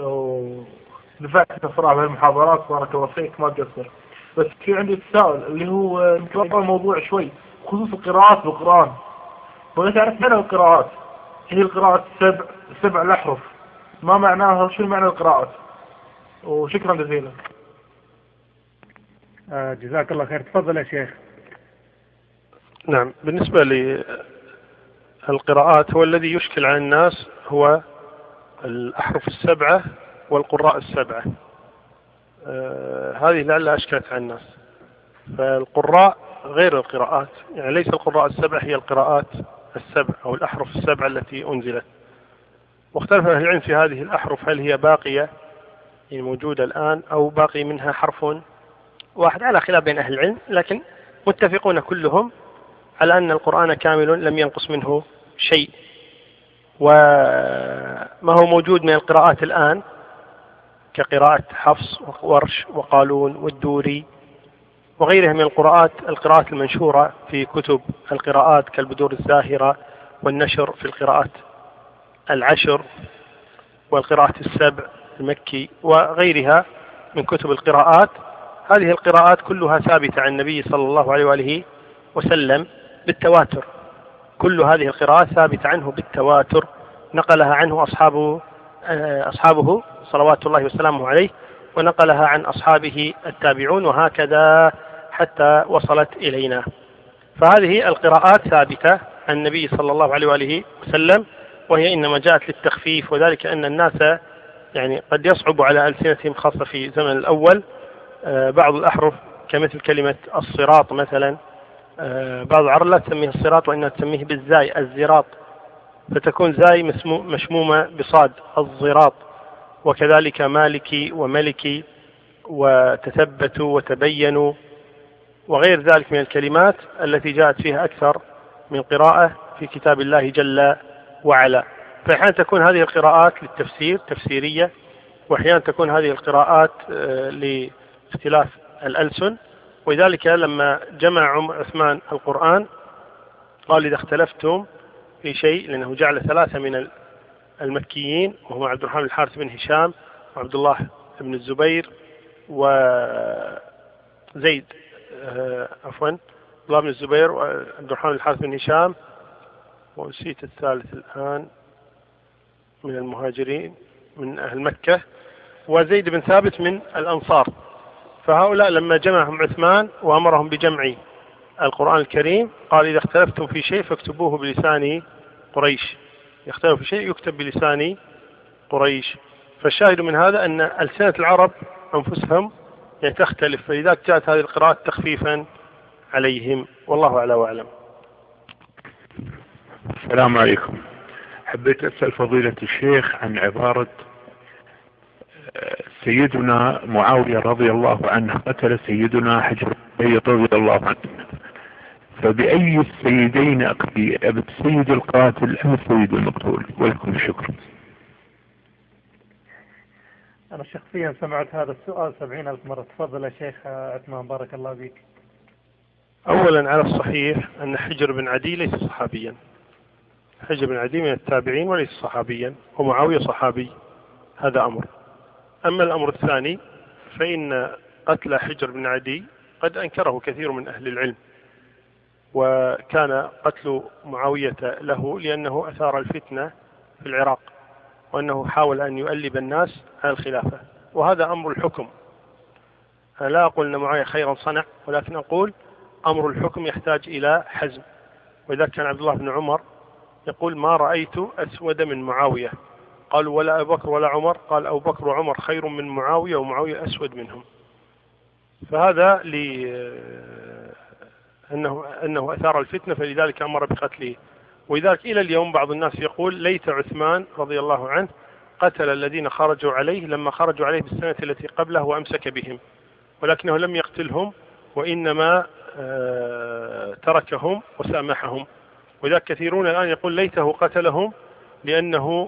ودفعت بسرعة بهالمحاضرات بارك الله فيك ما تقصر. بس في عندي تساؤل اللي هو نتوقع الموضوع شوي خصوص القراءات بالقرآن. بغيت أعرف معنى القراءات، هي القراءات السبع سبع الأحرف ما معناها، شو معنى القراءات؟ وشكرا جزيلا. آه جزاك الله خير، تفضل يا شيخ. نعم، بالنسبة للقراءات هو الذي يشكل على الناس هو الأحرف السبعة والقراء السبعة، آه هذه لعلها أشكلت على الناس. فالقراء غير القراءات، يعني ليس القراء السبع هي القراءات السبع أو الأحرف السبع التي أنزلت. واختلف أهل العلم في هذه الأحرف هل هي باقية يعني موجودة الآن أو باقي منها حرف واحد، على خلاف بين أهل العلم، لكن متفقون كلهم على أن القرآن كامل لم ينقص منه شيء. وما هو موجود من القراءات الآن كقراءة حفص وورش وقالون والدوري وغيرها من القراءات القراءات المنشورة في كتب القراءات كالبدور الزاهرة والنشر في القراءات العشر والقراءة السبع المكي وغيرها من كتب القراءات، هذه القراءات كلها ثابتة عن النبي صلى الله عليه وآله وسلم بالتواتر. كل هذه القراءات ثابتة عنه بالتواتر، نقلها عنه أصحابه أصحابه صلوات الله وسلامه عليه، ونقلها عن أصحابه التابعون، وهكذا حتى وصلت إلينا. فهذه القراءات ثابتة عن النبي صلى الله عليه وآله وسلم، وهي إنما جاءت للتخفيف، وذلك أن الناس يعني قد يصعب على ألسنتهم خاصة في زمن الأول بعض الأحرف كمثل كلمة الصراط مثلا، بعض العرب لا تسميه الصراط وإنها تسميه بالزاي الزراط، فتكون زاي مشمومة بصاد الزراط، وكذلك مالكي وملكي وتثبتوا وتبينوا وغير ذلك من الكلمات التي جاءت فيها أكثر من قراءة في كتاب الله جل وعلا. فأحيانا تكون هذه القراءات للتفسير تفسيرية، وأحيانا تكون هذه القراءات لاختلاف الألسن. ولذلك لما جمع عثمان القرآن قال إذا اختلفتم في شيء، لأنه جعل ثلاثة من المكيين وهم عبد الرحمن الحارث بن هشام وعبد الله بن الزبير وزيد عفوا عبد الله بن الزبير وعبد الرحمن الحارث بن هشام، ونسيت الثالث الآن من المهاجرين من أهل مكة، وزيد بن ثابت من الأنصار. فهؤلاء لما جمعهم عثمان وأمرهم بجمع القرآن الكريم قال إذا اختلفتم في شيء فاكتبوه بلسان قريش، يختلف في شيء يكتب بلسان قريش. فالشاهد من هذا أن ألسنة العرب أنفسهم تختلف، فلذلك جاءت هذه القراءات تخفيفا عليهم، والله أعلى وأعلم. السلام عليكم. حبيت أسأل فضيلة الشيخ عن عبارة سيدنا معاوية رضي الله عنه قتل سيدنا حجر رضي الله عنه، فبأي السيدين أقضي، السيد القاتل أم السيد المقتول؟ ولكم الشكر. أنا شخصيا سمعت هذا السؤال سبعين ألف مرة. تفضل يا شيخ عثمان بارك الله بك. أولا على الصحيح أن حجر بن عدي ليس صحابيا، حجر بن عدي من التابعين وليس صحابيا، ومعاوية صحابي، هذا أمر. أما الأمر الثاني فإن قتل حجر بن عدي قد أنكره كثير من أهل العلم، وكان قتل معاوية له لأنه أثار الفتنة في العراق، وأنه حاول أن يؤلب الناس على الخلافة، وهذا أمر الحكم. أنا لا أقول أن معاوية خيرا صنع، ولكن أقول أمر الحكم يحتاج إلى حزم. وإذا كان عبد الله بن عمر يقول ما رأيت أسود من معاوية، قالوا ولا أبو بكر ولا عمر، قال أبو بكر وعمر خير من معاوية ومعاوية أسود منهم. فهذا لأنه أنه أثار الفتنة، فلذلك أمر بقتله. ولذلك إلى اليوم بعض الناس يقول ليت عثمان رضي الله عنه قتل الذين خرجوا عليه لما خرجوا عليه بالسنة التي قبله وأمسك بهم، ولكنه لم يقتلهم وإنما تركهم وسامحهم. وذلك كثيرون الآن يقول ليته قتلهم لأنه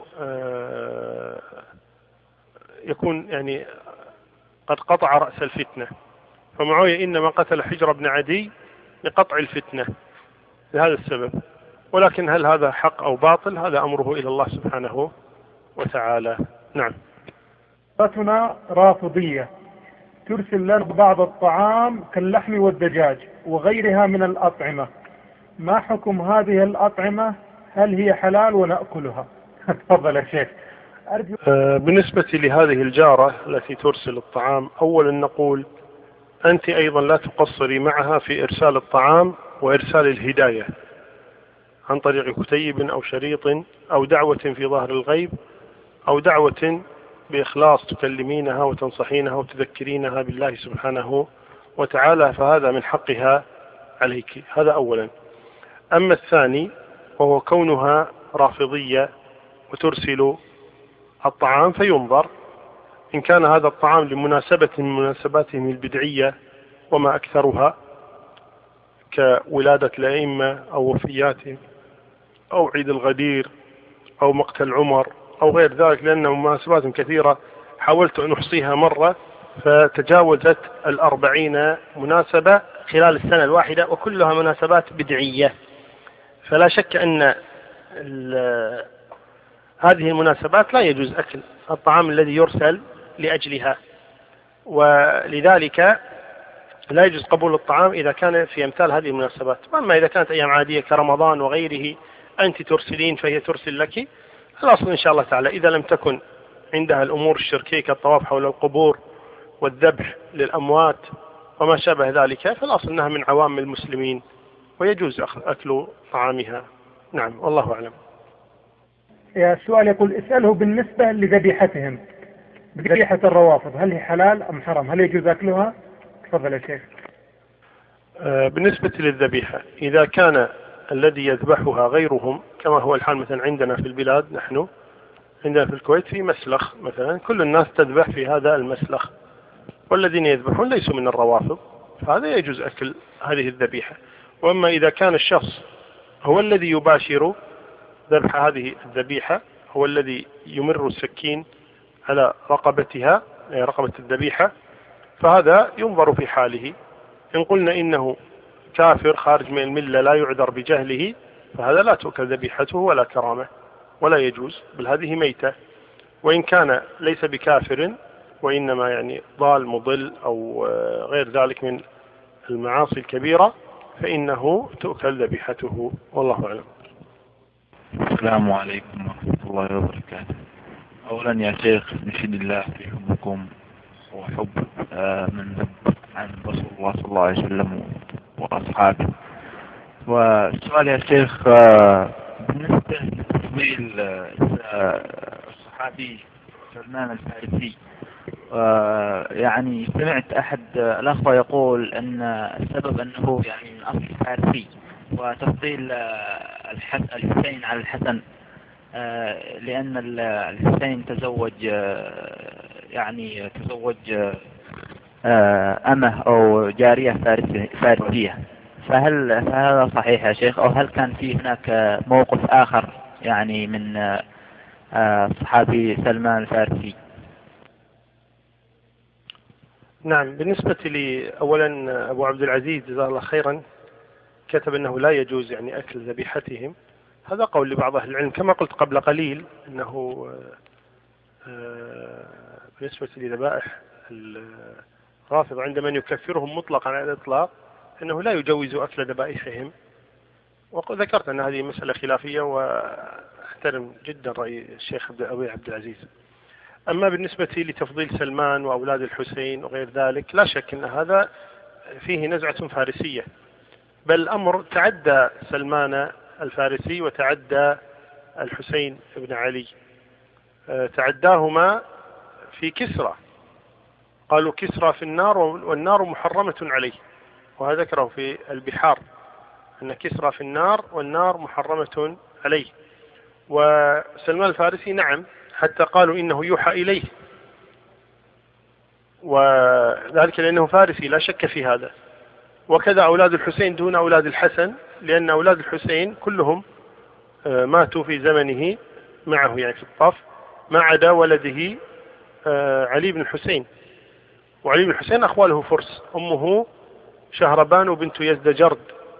يكون يعني قد قطع رأس الفتنة. فمعاوية إنما قتل حجر بن عدي لقطع الفتنة لهذا السبب. ولكن هل هذا حق أو باطل هذا أمره إلى الله سبحانه وتعالى. نعم. راتنا رافضية ترسل لنا بعض الطعام كاللحم والدجاج وغيرها من الأطعمة، ما حكم هذه الأطعمة؟ هل هي حلال ونأكلها؟ تفضل يا شيخ. أرجو. بالنسبة لهذه الجارة التي ترسل الطعام، أولا نقول أنت أيضا لا تقصري معها في إرسال الطعام وإرسال الهداية عن طريق كتيب أو شريط أو دعوة في ظهر الغيب أو دعوة بإخلاص تكلمينها وتنصحينها وتذكرينها بالله سبحانه وتعالى، فهذا من حقها عليك. هذا أولا. أما الثاني وهو كونها رافضية وترسل الطعام، فينظر إن كان هذا الطعام لمناسبة من مناسباتهم البدعية وما أكثرها كولادة الأئمة أو وفياتهم أو عيد الغدير أو مقتل عمر أو غير ذلك، لأن مناسبات كثيرة حاولت أن أحصيها مرة فتجاوزت الأربعين مناسبة خلال السنة الواحدة، وكلها مناسبات بدعية. فلا شك أن هذه المناسبات لا يجوز أكل الطعام الذي يرسل لأجلها، ولذلك لا يجوز قبول الطعام إذا كان في أمثال هذه المناسبات. أما إذا كانت أيام عادية كرمضان وغيره أنت ترسلين فهي ترسل لك، الأصل إن شاء الله تعالى إذا لم تكن عندها الأمور الشركية كالطواف حول القبور والذبح للأموات وما شابه ذلك، فالأصل أنها من عوام المسلمين ويجوز أكل طعامها. نعم والله أعلم. السؤال يقول اسأله بالنسبة لذبيحتهم، ذبيحة الروافض، هل هي حلال أم حرام؟ هل يجوز أكلها؟ تفضل يا شيخ. بالنسبة للذبيحة، إذا كان الذي يذبحها غيرهم كما هو الحال مثلا عندنا في البلاد، نحن عندنا في الكويت في مسلخ مثلا، كل الناس تذبح في هذا المسلخ، والذين يذبحون ليسوا من الروافض، فهذا يجوز أكل هذه الذبيحة. وأما إذا كان الشخص هو الذي يباشر ذبح هذه الذبيحة، هو الذي يمر السكين على رقبتها، رقبة الذبيحة، فهذا ينظر في حاله. إن قلنا إنه كافر خارج من الملة لا يعذر بجهله، فهذا لا تؤكل ذبيحته ولا كرامة ولا يجوز، بل هذه ميتة. وإن كان ليس بكافر وإنما يعني ضال مضل أو غير ذلك من المعاصي الكبيرة، فإنه تؤكل ذبيحته والله أعلم. السلام عليكم ورحمة الله وبركاته. أولا يا شيخ نشهد الله في حبكم وحب من ذب عن رسول الله صلى الله عليه وسلم وأصحابه. والسؤال يا شيخ بالنسبة لتفضيل الصحابي سلمان الفارسي، يعني سمعت أحد الأخوة يقول أن السبب أنه يعني من أصل فارسي، وتفضيل الحسين على الحسن لأن الحسين تزوج يعني تزوج أمه أو جارية فارسية، فهل فهذا صحيح يا شيخ، أو هل كان في هناك موقف آخر يعني من صحابي سلمان الفارسي؟ نعم، بالنسبة لي أولا أبو عبد العزيز جزاه الله خيرا كتب أنه لا يجوز يعني أكل ذبيحتهم، هذا قول لبعض أهل العلم. كما قلت قبل قليل أنه بالنسبة لذبائح الرافضة عند من يكفرهم مطلقا على الإطلاق أنه لا يجوز أكل ذبائحهم، وذكرت أن هذه مسألة خلافية وأحترم جدا رأي الشيخ أبي عبد العزيز. أما بالنسبة لتفضيل سلمان وأولاد الحسين وغير ذلك، لا شك أن هذا فيه نزعة فارسية، بل الأمر تعدى سلمان الفارسي وتعدى الحسين بن علي، تعداهما في كسرى، قالوا كسرى في النار والنار محرمة عليه، وهذا ذكره في البحار أن كسرى في النار والنار محرمة عليه. وسلمان الفارسي نعم حتى قالوا إنه يوحى إليه، وذلك لأنه فارسي لا شك في هذا. وكذا أولاد الحسين دون أولاد الحسن، لأن أولاد الحسين كلهم ماتوا في زمنه معه يعني في الطف، ما عدا ولده علي بن الحسين، وعلي بن الحسين أخواله فرس، أمه شهربان بنت يزدجرد،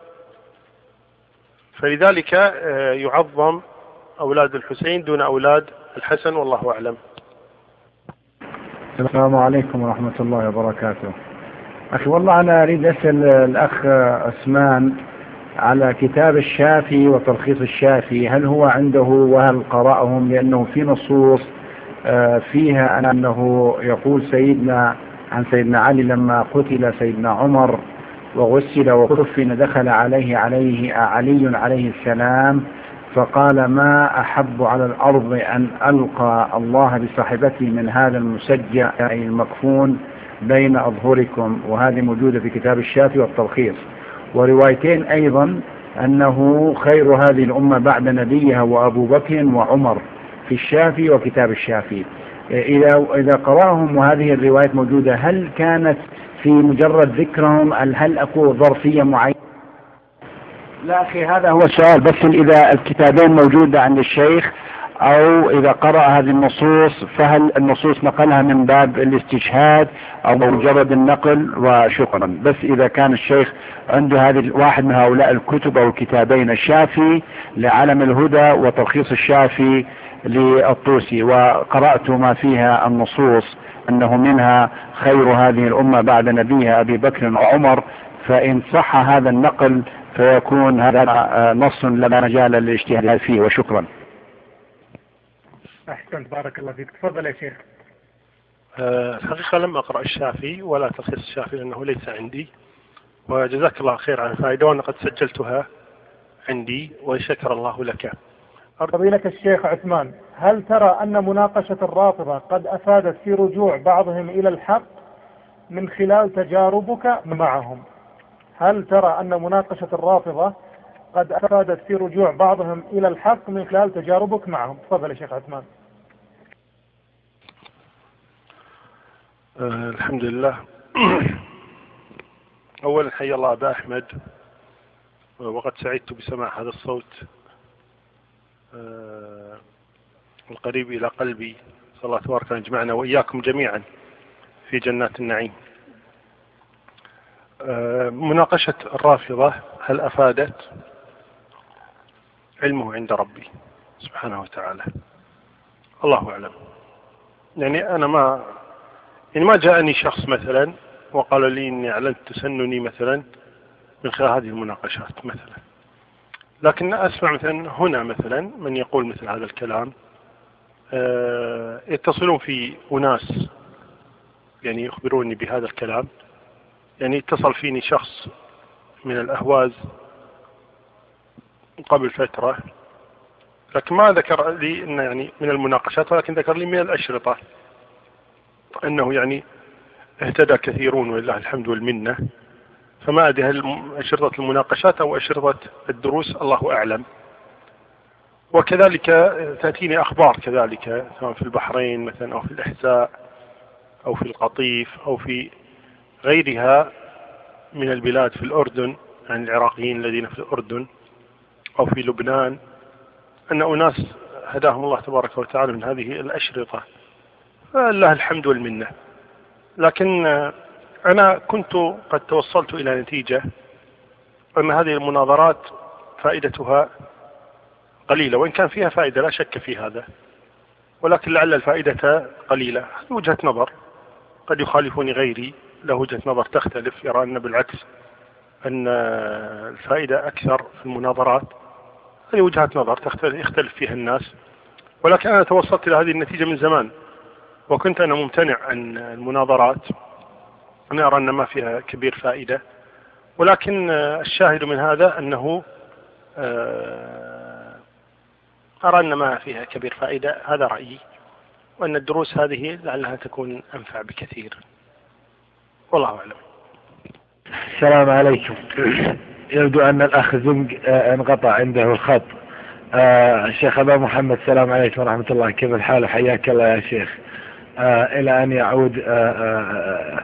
فلذلك يعظم أولاد الحسين دون أولاد الحسن والله أعلم. السلام عليكم ورحمة الله وبركاته. أخي والله أنا أريد أسأل الأخ عثمان على كتاب الشافي وتلخيص الشافي، هل هو عنده وهل قرأهم؟ لأنه في نصوص فيها أنه يقول سيدنا عن سيدنا علي لما قتل سيدنا عمر وغسل وكفن دخل عليه عليه علي عليه السلام فقال ما أحب على الأرض أن ألقى الله بصاحبتي من هذا المسجع أي المكفون بين أظهركم، وهذه موجودة في كتاب الشافي والتلخيص. وروايتين أيضا أنه خير هذه الأمة بعد نبيها وأبو بكر وعمر في الشافي وكتاب الشافي. إذا إذا قرأهم وهذه الروايات موجودة، هل كانت في مجرد ذكرهم هل أكون ظرفية معينة؟ لا أخي هذا هو السؤال، بس إذا الكتابين موجودة عند الشيخ أو إذا قرأ هذه النصوص فهل النصوص نقلها من باب الاستشهاد أو مجرد النقل وشكرا. بس إذا كان الشيخ عنده هذه واحد من هؤلاء الكتب أو الكتابين، الشافي لعلم الهدى وتلخيص الشافي للطوسي، وقرأت ما فيها النصوص أنه منها خير هذه الأمة بعد نبيها أبي بكر وعمر، فإن صح هذا النقل فيكون هذا نص لا مجال للاجتهاد فيه وشكرا. أحسنت بارك الله فيك. تفضل يا شيخ. الحقيقة لم أقرأ الشافي ولا تلخيص الشافي لأنه ليس عندي، وجزاك الله خير على الفائدة، وأنا قد سجلتها عندي وشكر الله لك. فضيلة الشيخ عثمان، هل ترى أن مناقشة الرافضة قد أفادت في رجوع بعضهم إلى الحق من خلال تجاربك معهم؟ هل ترى أن مناقشة الرافضة قد أفادت في رجوع بعضهم إلى الحق من خلال تجاربك معهم؟ تفضل يا شيخ عثمان. آه الحمد لله. أولا حي الله أبا أحمد، وقد سعدت بسماع هذا الصوت آه القريب إلى قلبي. صلى الله تبارك أن يجمعنا وإياكم جميعا في جنات النعيم. آه مناقشة الرافضة هل أفادت؟ علمه عند ربي سبحانه وتعالى، الله أعلم. يعني أنا ما يعني ما جاءني شخص مثلا وقال لي إني أعلنت تسنني مثلا من خلال هذه المناقشات مثلا، لكن أسمع مثلا هنا مثلا من يقول مثل هذا الكلام. آه يتصلون في أناس يعني يخبروني بهذا الكلام. يعني اتصل فيني شخص من الأهواز قبل فترة، لكن ما ذكر لي إنه يعني من المناقشات، ولكن ذكر لي من الأشرطة أنه يعني اهتدى كثيرون ولله الحمد والمنة. فما أدري هل أشرطة المناقشات أو أشرطة الدروس، الله أعلم. وكذلك تأتيني أخبار كذلك سواء في البحرين مثلا أو في الإحساء أو في القطيف أو في غيرها من البلاد، في الأردن عن العراقيين الذين في الأردن أو في لبنان، أن أناس هداهم الله تبارك وتعالى من هذه الأشرطة، فلله الحمد والمنة. لكن أنا كنت قد توصلت إلى نتيجة أن هذه المناظرات فائدتها قليلة، وإن كان فيها فائدة لا شك في هذا، ولكن لعل الفائدة قليلة. هذه وجهة نظر، قد يخالفني غيري له وجهة نظر تختلف، يرى أن بالعكس أن الفائدة أكثر في المناظرات. هذه وجهة نظر يختلف فيها الناس، ولكن أنا توصلت إلى هذه النتيجة من زمان، وكنت أنا ممتنع عن المناظرات. أنا أرى أن ما فيها كبير فائدة، ولكن الشاهد من هذا أنه أرى أن ما فيها كبير فائدة، هذا رأيي، وأن الدروس هذه لعلها تكون أنفع بكثير، والله أعلم. السلام عليكم. يبدو أن الأخ زنق انقطع عنده الخط. آه الشيخ أبا محمد، السلام عليكم ورحمة الله، كيف الحال؟ حياك الله يا شيخ. آه إلى أن يعود آه آه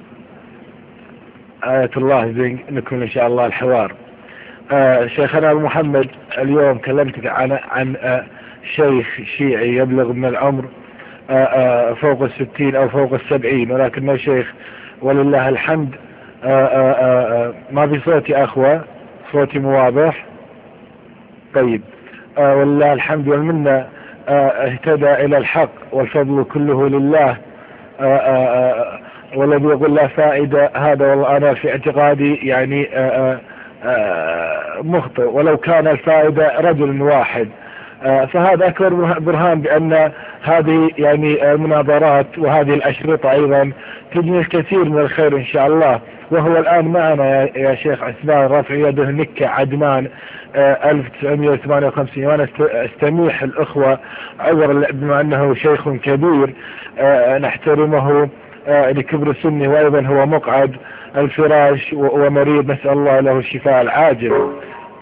آية الله زنق نكون إن شاء الله الحوار. آه شيخنا أبو محمد، اليوم كلمتك عن عن آه شيخ شيعي يبلغ من العمر آه آه فوق الستين أو فوق السبعين، ولكنه شيخ ولله الحمد. آآ آآ ما في صوتي أخوة، صوتي مواضح. طيب، والله الحمد والمنة، اهتدى إلى الحق والفضل كله لله. آآ والذي يقول لا فائدة هذا والله أنا في اعتقادي يعني آآ آآ مخطئ، ولو كان الفائدة رجل واحد. فهذا أكبر برهان بأن هذه يعني المناظرات وهذه الأشرطة أيضا تجني الكثير من الخير إن شاء الله. وهو الآن معنا يا شيخ عثمان رافع يده نكة عدنان ألف وتسعمائة وثمانية وخمسين، وأنا استميح الأخوة عذر بما أنه شيخ كبير نحترمه لكبر سنه، وأيضا هو مقعد الفراش ومريض، نسأل الله له الشفاء العاجل.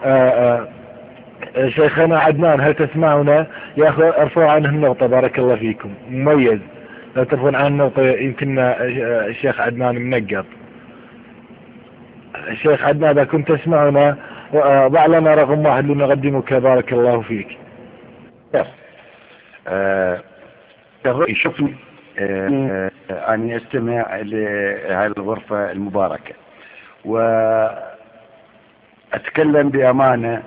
شيخنا عدنان هل تسمعنا؟ يا أخي ارفعوا عنه النقطة، بارك الله فيكم، مميز لو ترفعون عن النقطة يمكن الشيخ عدنان منقط. الشيخ عدنان إذا كنت تسمعنا ضع لنا رقم واحد لنقدمك، بارك الله فيك. شوفي أن يستمع لهذه الغرفة المباركة وأتكلم بأمانة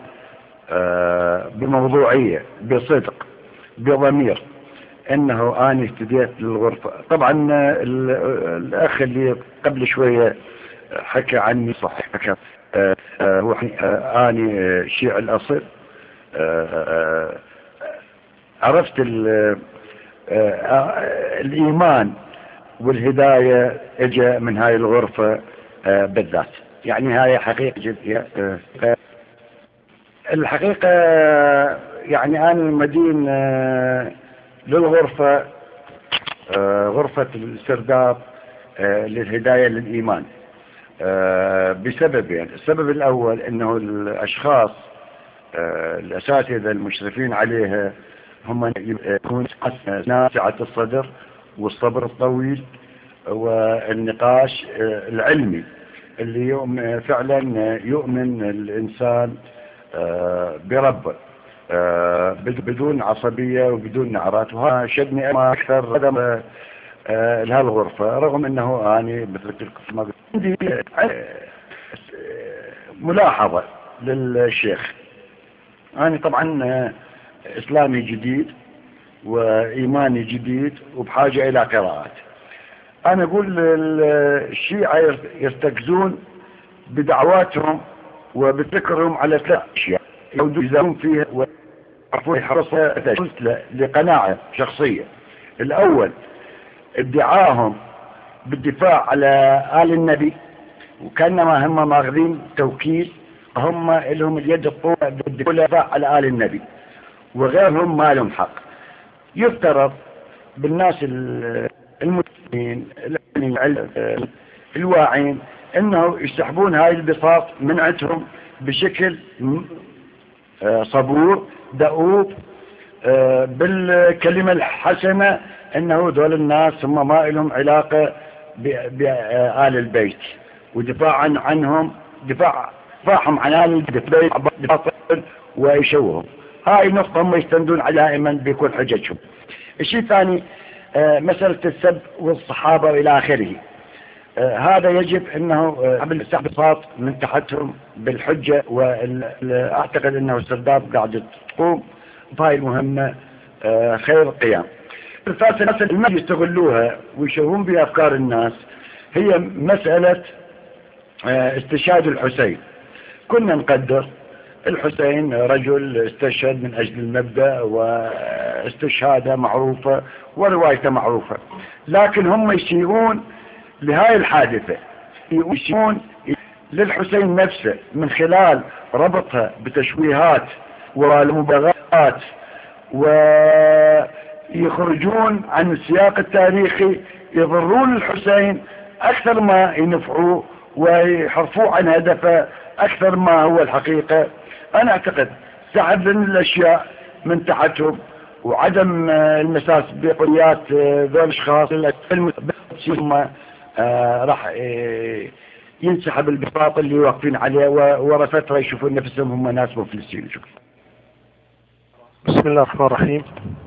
بموضوعية بصدق بضمير، انه انا استديت للغرفة. طبعا الاخ اللي قبل شوية حكى عني صحيح، حكى هو اني شيعي الاصل. عرفت الايمان والهداية اجى من هاي الغرفة بالذات. يعني هاي حقيقة جدية. الحقيقة يعني أنا مدين للغرفة غرفة السرداب للهداية للإيمان بسببين. يعني السبب الأول أنه الأشخاص الأساتذة المشرفين عليها هم يكون ناسعة الصدر والصبر الطويل والنقاش العلمي اللي يؤمن فعلا يؤمن الإنسان بربه بدون عصبية وبدون نعرات. وهذا شدني ما أكثر لهالغرفة رغم أنه أنا مثل ما قلت عندي ملاحظة للشيخ. أنا طبعا إسلامي جديد وإيماني جديد وبحاجة إلى قراءات. أنا أقول الشيعة يرتكزون بدعواتهم وبفكرهم على ثلاث أشياء يوجدون فيها ويعرفون يحرصها لقناعة شخصية. الأول ادعاهم بالدفاع على آل النبي وكأنما هم ماخذين توكيل هم لهم اليد الطولة بالدفاع على آل النبي وغيرهم ما لهم حق. يفترض بالناس المسلمين الواعين انه يسحبون هاي البساط من عندهم بشكل صبور دؤوب بالكلمة الحسنة انه دول الناس هم ما لهم علاقة بآل البيت ودفاعا عنهم دفاع دفاعهم عن آل البيت باطل ويشوهم. هاي النقطة هم يستندون عليها دائما بكل حججهم. الشيء الثاني مسألة السب والصحابة إلى آخره. هذا يجب أنه قبل سحب الصوت من تحتهم بالحجة وأعتقد أنه السرداب قاعدة تقوم بهاي المهمة خير القيام. الثالثة مسألة اللي يستغلوها ويشوفون بها أفكار الناس هي مسألة استشهاد الحسين. كنا نقدر الحسين رجل استشهد من أجل المبدأ واستشهاده معروفة وروايته معروفة، لكن هم يسيئون لهاي الحادثة يسيئون للحسين نفسه من خلال ربطها بتشويهات والمبالغات ويخرجون عن السياق التاريخي يضرون الحسين أكثر ما ينفعوه ويحرفوه عن هدفه أكثر ما هو الحقيقة. أنا أعتقد سحب من الأشياء من تحتهم وعدم المساس بقضيات ذول الأشخاص ثم راح ينسحب البساط اللي واقفين عليه ورا فترة يشوفون نفسهم هم ناس مفلسين. شكرا. بسم الله الرحمن الرحيم.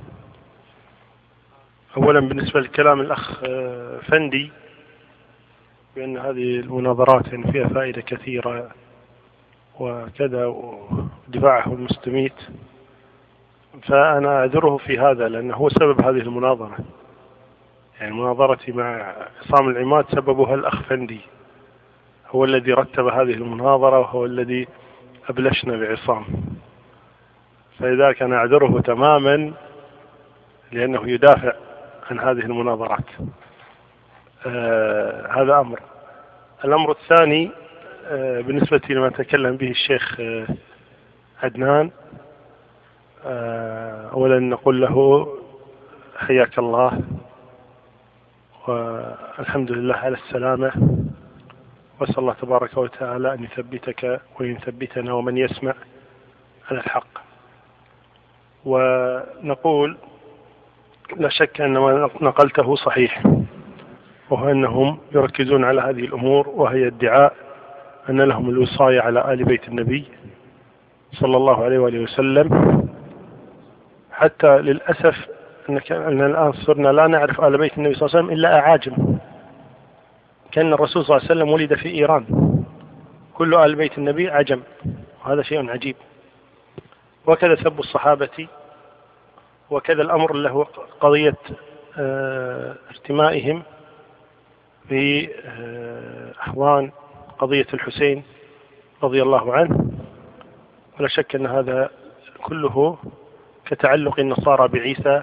أولا بالنسبة لكلام الأخ فندي بأن هذه المناظرات يعني فيها فائدة كثيرة وكذا ودفاعه المستميت، فأنا أعذره في هذا لأنه هو سبب هذه المناظرة. يعني مناظرتي مع عصام العماد سببها الأخ فندي، هو الذي رتب هذه المناظرة وهو الذي أبلشنا بعصام، فلذلك أنا أعذره تماما لأنه يدافع عن هذه المناظرات. آه هذا أمر. الأمر الثاني آه بالنسبة لما تكلم به الشيخ آه عدنان، آه أولا نقول له حياك الله والحمد لله على السلامة، وأسأل الله تبارك وتعالى أن يثبتك وأن يثبتنا ومن يسمع على الحق. ونقول لا شك أن ما نقلته صحيح، وهو أنهم يركزون على هذه الأمور وهي ادعاء أن لهم الوصاية على آل بيت النبي صلى الله عليه وآله وسلم، حتى للأسف أننا الآن صرنا لا نعرف آل بيت النبي صلى الله عليه وسلم إلا أعاجم، كأن الرسول صلى الله عليه وسلم ولد في إيران، كل آل بيت النبي عجم، وهذا شيء عجيب. وكذا سب الصحابة، وكذا الأمر اللي هو قضية اه ارتمائهم في اه أحضان قضية الحسين رضي الله عنه، ولا شك أن هذا كله كتعلق النصارى بعيسى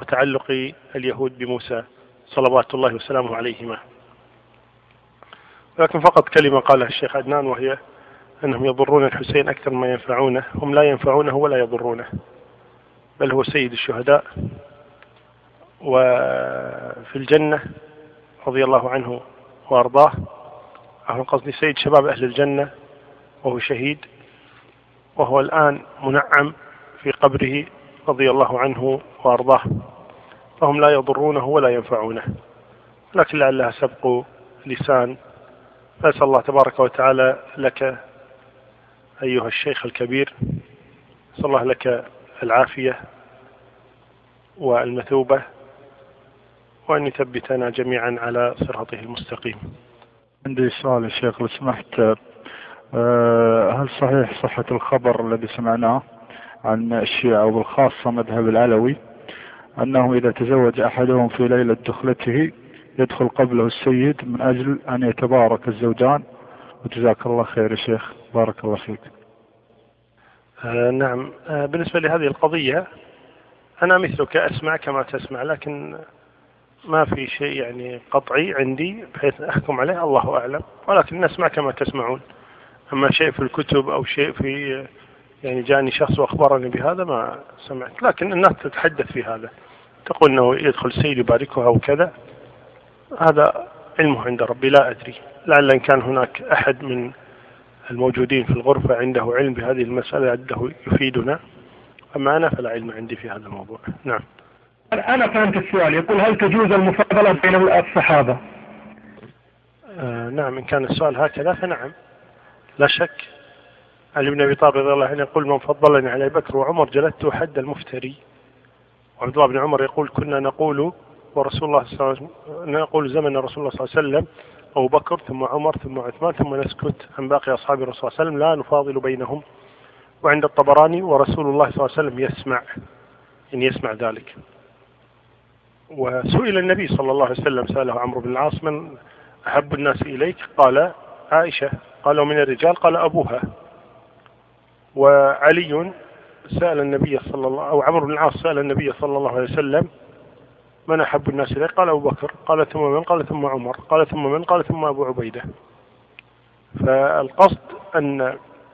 وتعلق اليهود بموسى صلوات الله وسلامه عليهما. لكن فقط كلمة قالها الشيخ عدنان، وهي أنهم يضرون الحسين أكثر ما ينفعونه. هم لا ينفعونه ولا يضرونه، بل هو سيد الشهداء وفي الجنة رضي الله عنه وأرضاه. أهل قصدي سيد شباب أهل الجنة، وهو شهيد، وهو الآن منعم في قبره رضي الله عنه وأرضاه، فهم لا يضرونه ولا ينفعونه، لكن لعلها سبق لسان. فأسأل الله تبارك وتعالى لك أيها الشيخ الكبير، أسأل الله لك العافية والمثوبة، وأن يثبتنا جميعا على صراطه المستقيم. عندي سؤال يا شيخ لو سمحت، هل صحيح صحة الخبر الذي سمعناه عن الشيعة وبالخاصة مذهب العلوي أنه إذا تزوج أحدهم في ليلة دخلته يدخل قبله السيد من أجل أن يتبارك الزوجان؟ وجزاك الله خير يا شيخ، بارك الله فيك. آه نعم، آه بالنسبة لهذه القضية أنا مثلك أسمع كما تسمع، لكن ما في شيء يعني قطعي عندي بحيث أحكم عليه، الله أعلم، ولكن نسمع كما تسمعون. أما شيء في الكتب أو شيء في يعني جاني شخص وأخبرني بهذا ما سمعت، لكن الناس تتحدث في هذا، تقول أنه يدخل السيد يباركها أو كذا، هذا علمه عند ربي لا أدري، لعل إن كان هناك أحد من الموجودين في الغرفة عنده علم بهذه المسألة عنده يفيدنا، أما أنا فلا علم عندي في هذا الموضوع. نعم. أنا فهمت السؤال، يقول هل تجوز المفاضلة بين الصحابة؟ آه نعم، إن كان السؤال هكذا فنعم لا شك. علي بن أبي طالب رضي الله عنه يقول من فضلني على بكر وعمر جلدت حد المفتري. وعبد الله بن عمر يقول كنا نقول ورسول الله صلى الله عليه وسلم نقول زمن رسول الله صلى الله عليه وسلم أبو بكر ثم عمر ثم عثمان ثم نسكت عن باقي أصحاب الرسول صلى الله عليه وسلم لا نفاضل بينهم. وعند الطبراني ورسول الله صلى الله عليه وسلم يسمع، إن يسمع ذلك. وسئل النبي صلى الله عليه وسلم، سأله عمرو بن العاص من أحب الناس إليك؟ قال عائشة. قال ومن الرجال؟ قال أبوها. وعلي سأل النبي صلى الله أو عمرو بن العاص سأل النبي صلى الله عليه وسلم من أحب الناس إليك؟ قال أبو بكر. قال ثم من؟ قال ثم عمر. قال ثم من؟ قال ثم أبو عبيدة. فالقصد أن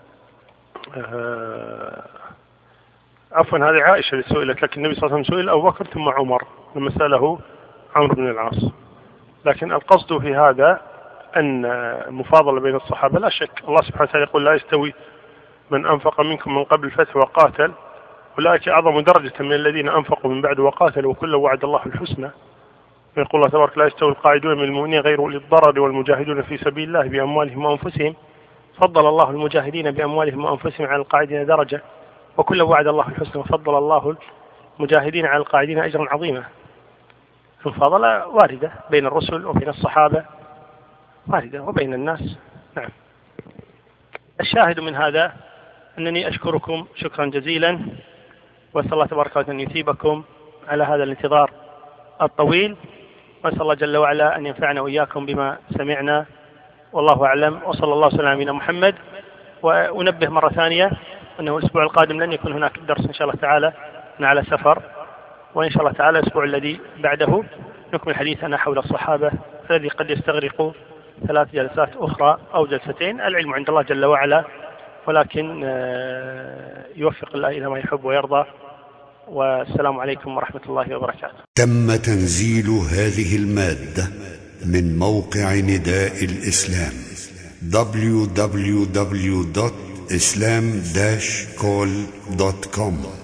آه عفوا هذه عائشة اللي سئلت، لكن النبي صلى الله عليه وسلم سئل أبو بكر ثم عمر لما سأله عمرو بن العاص. لكن القصد في هذا أن المفاضلة بين الصحابة لا شك، الله سبحانه وتعالى يقول لا يستوي من أنفق منكم من قبل الفتح وقاتل أولئك أعظم درجة من الذين أنفقوا من بعد وقاتلوا وكلا وعد الله الحسنى. ويقول الله تبارك لا يستوي القاعدون من المؤمنين غير أولي الضرر والمجاهدون في سبيل الله بأموالهم وأنفسهم فضل الله المجاهدين بأموالهم وأنفسهم على القاعدين درجة وكلا وعد الله الحسنى وفضل الله المجاهدين على القاعدين أجرا عظيما. المفاضلة واردة بين الرسل وبين الصحابة، واردة وبين الناس. نعم. الشاهد من هذا أنني أشكركم شكرا جزيلا، وأسأل الله تبارك وتعالى أن يثيبكم على هذا الانتظار الطويل، وأسأل الله جل وعلا أن ينفعنا وإياكم بما سمعنا، والله أعلم، وصلى الله وسلم على نبينا محمد. وأنبه مرة ثانية أنه الأسبوع القادم لن يكون هناك درس إن شاء الله تعالى، أنا على سفر، وإن شاء الله تعالى الأسبوع الذي بعده نكمل حديثنا حول الصحابة الذي قد يستغرق ثلاث جلسات أخرى أو جلستين، العلم عند الله جل وعلا، ولكن يوفق الله إلى ما يحب ويرضى. والسلام عليكم ورحمة الله وبركاته. تم تنزيل هذه المادة من موقع نداء الإسلام دبليو دبليو دبليو دوت إسلام داش كول دوت كوم.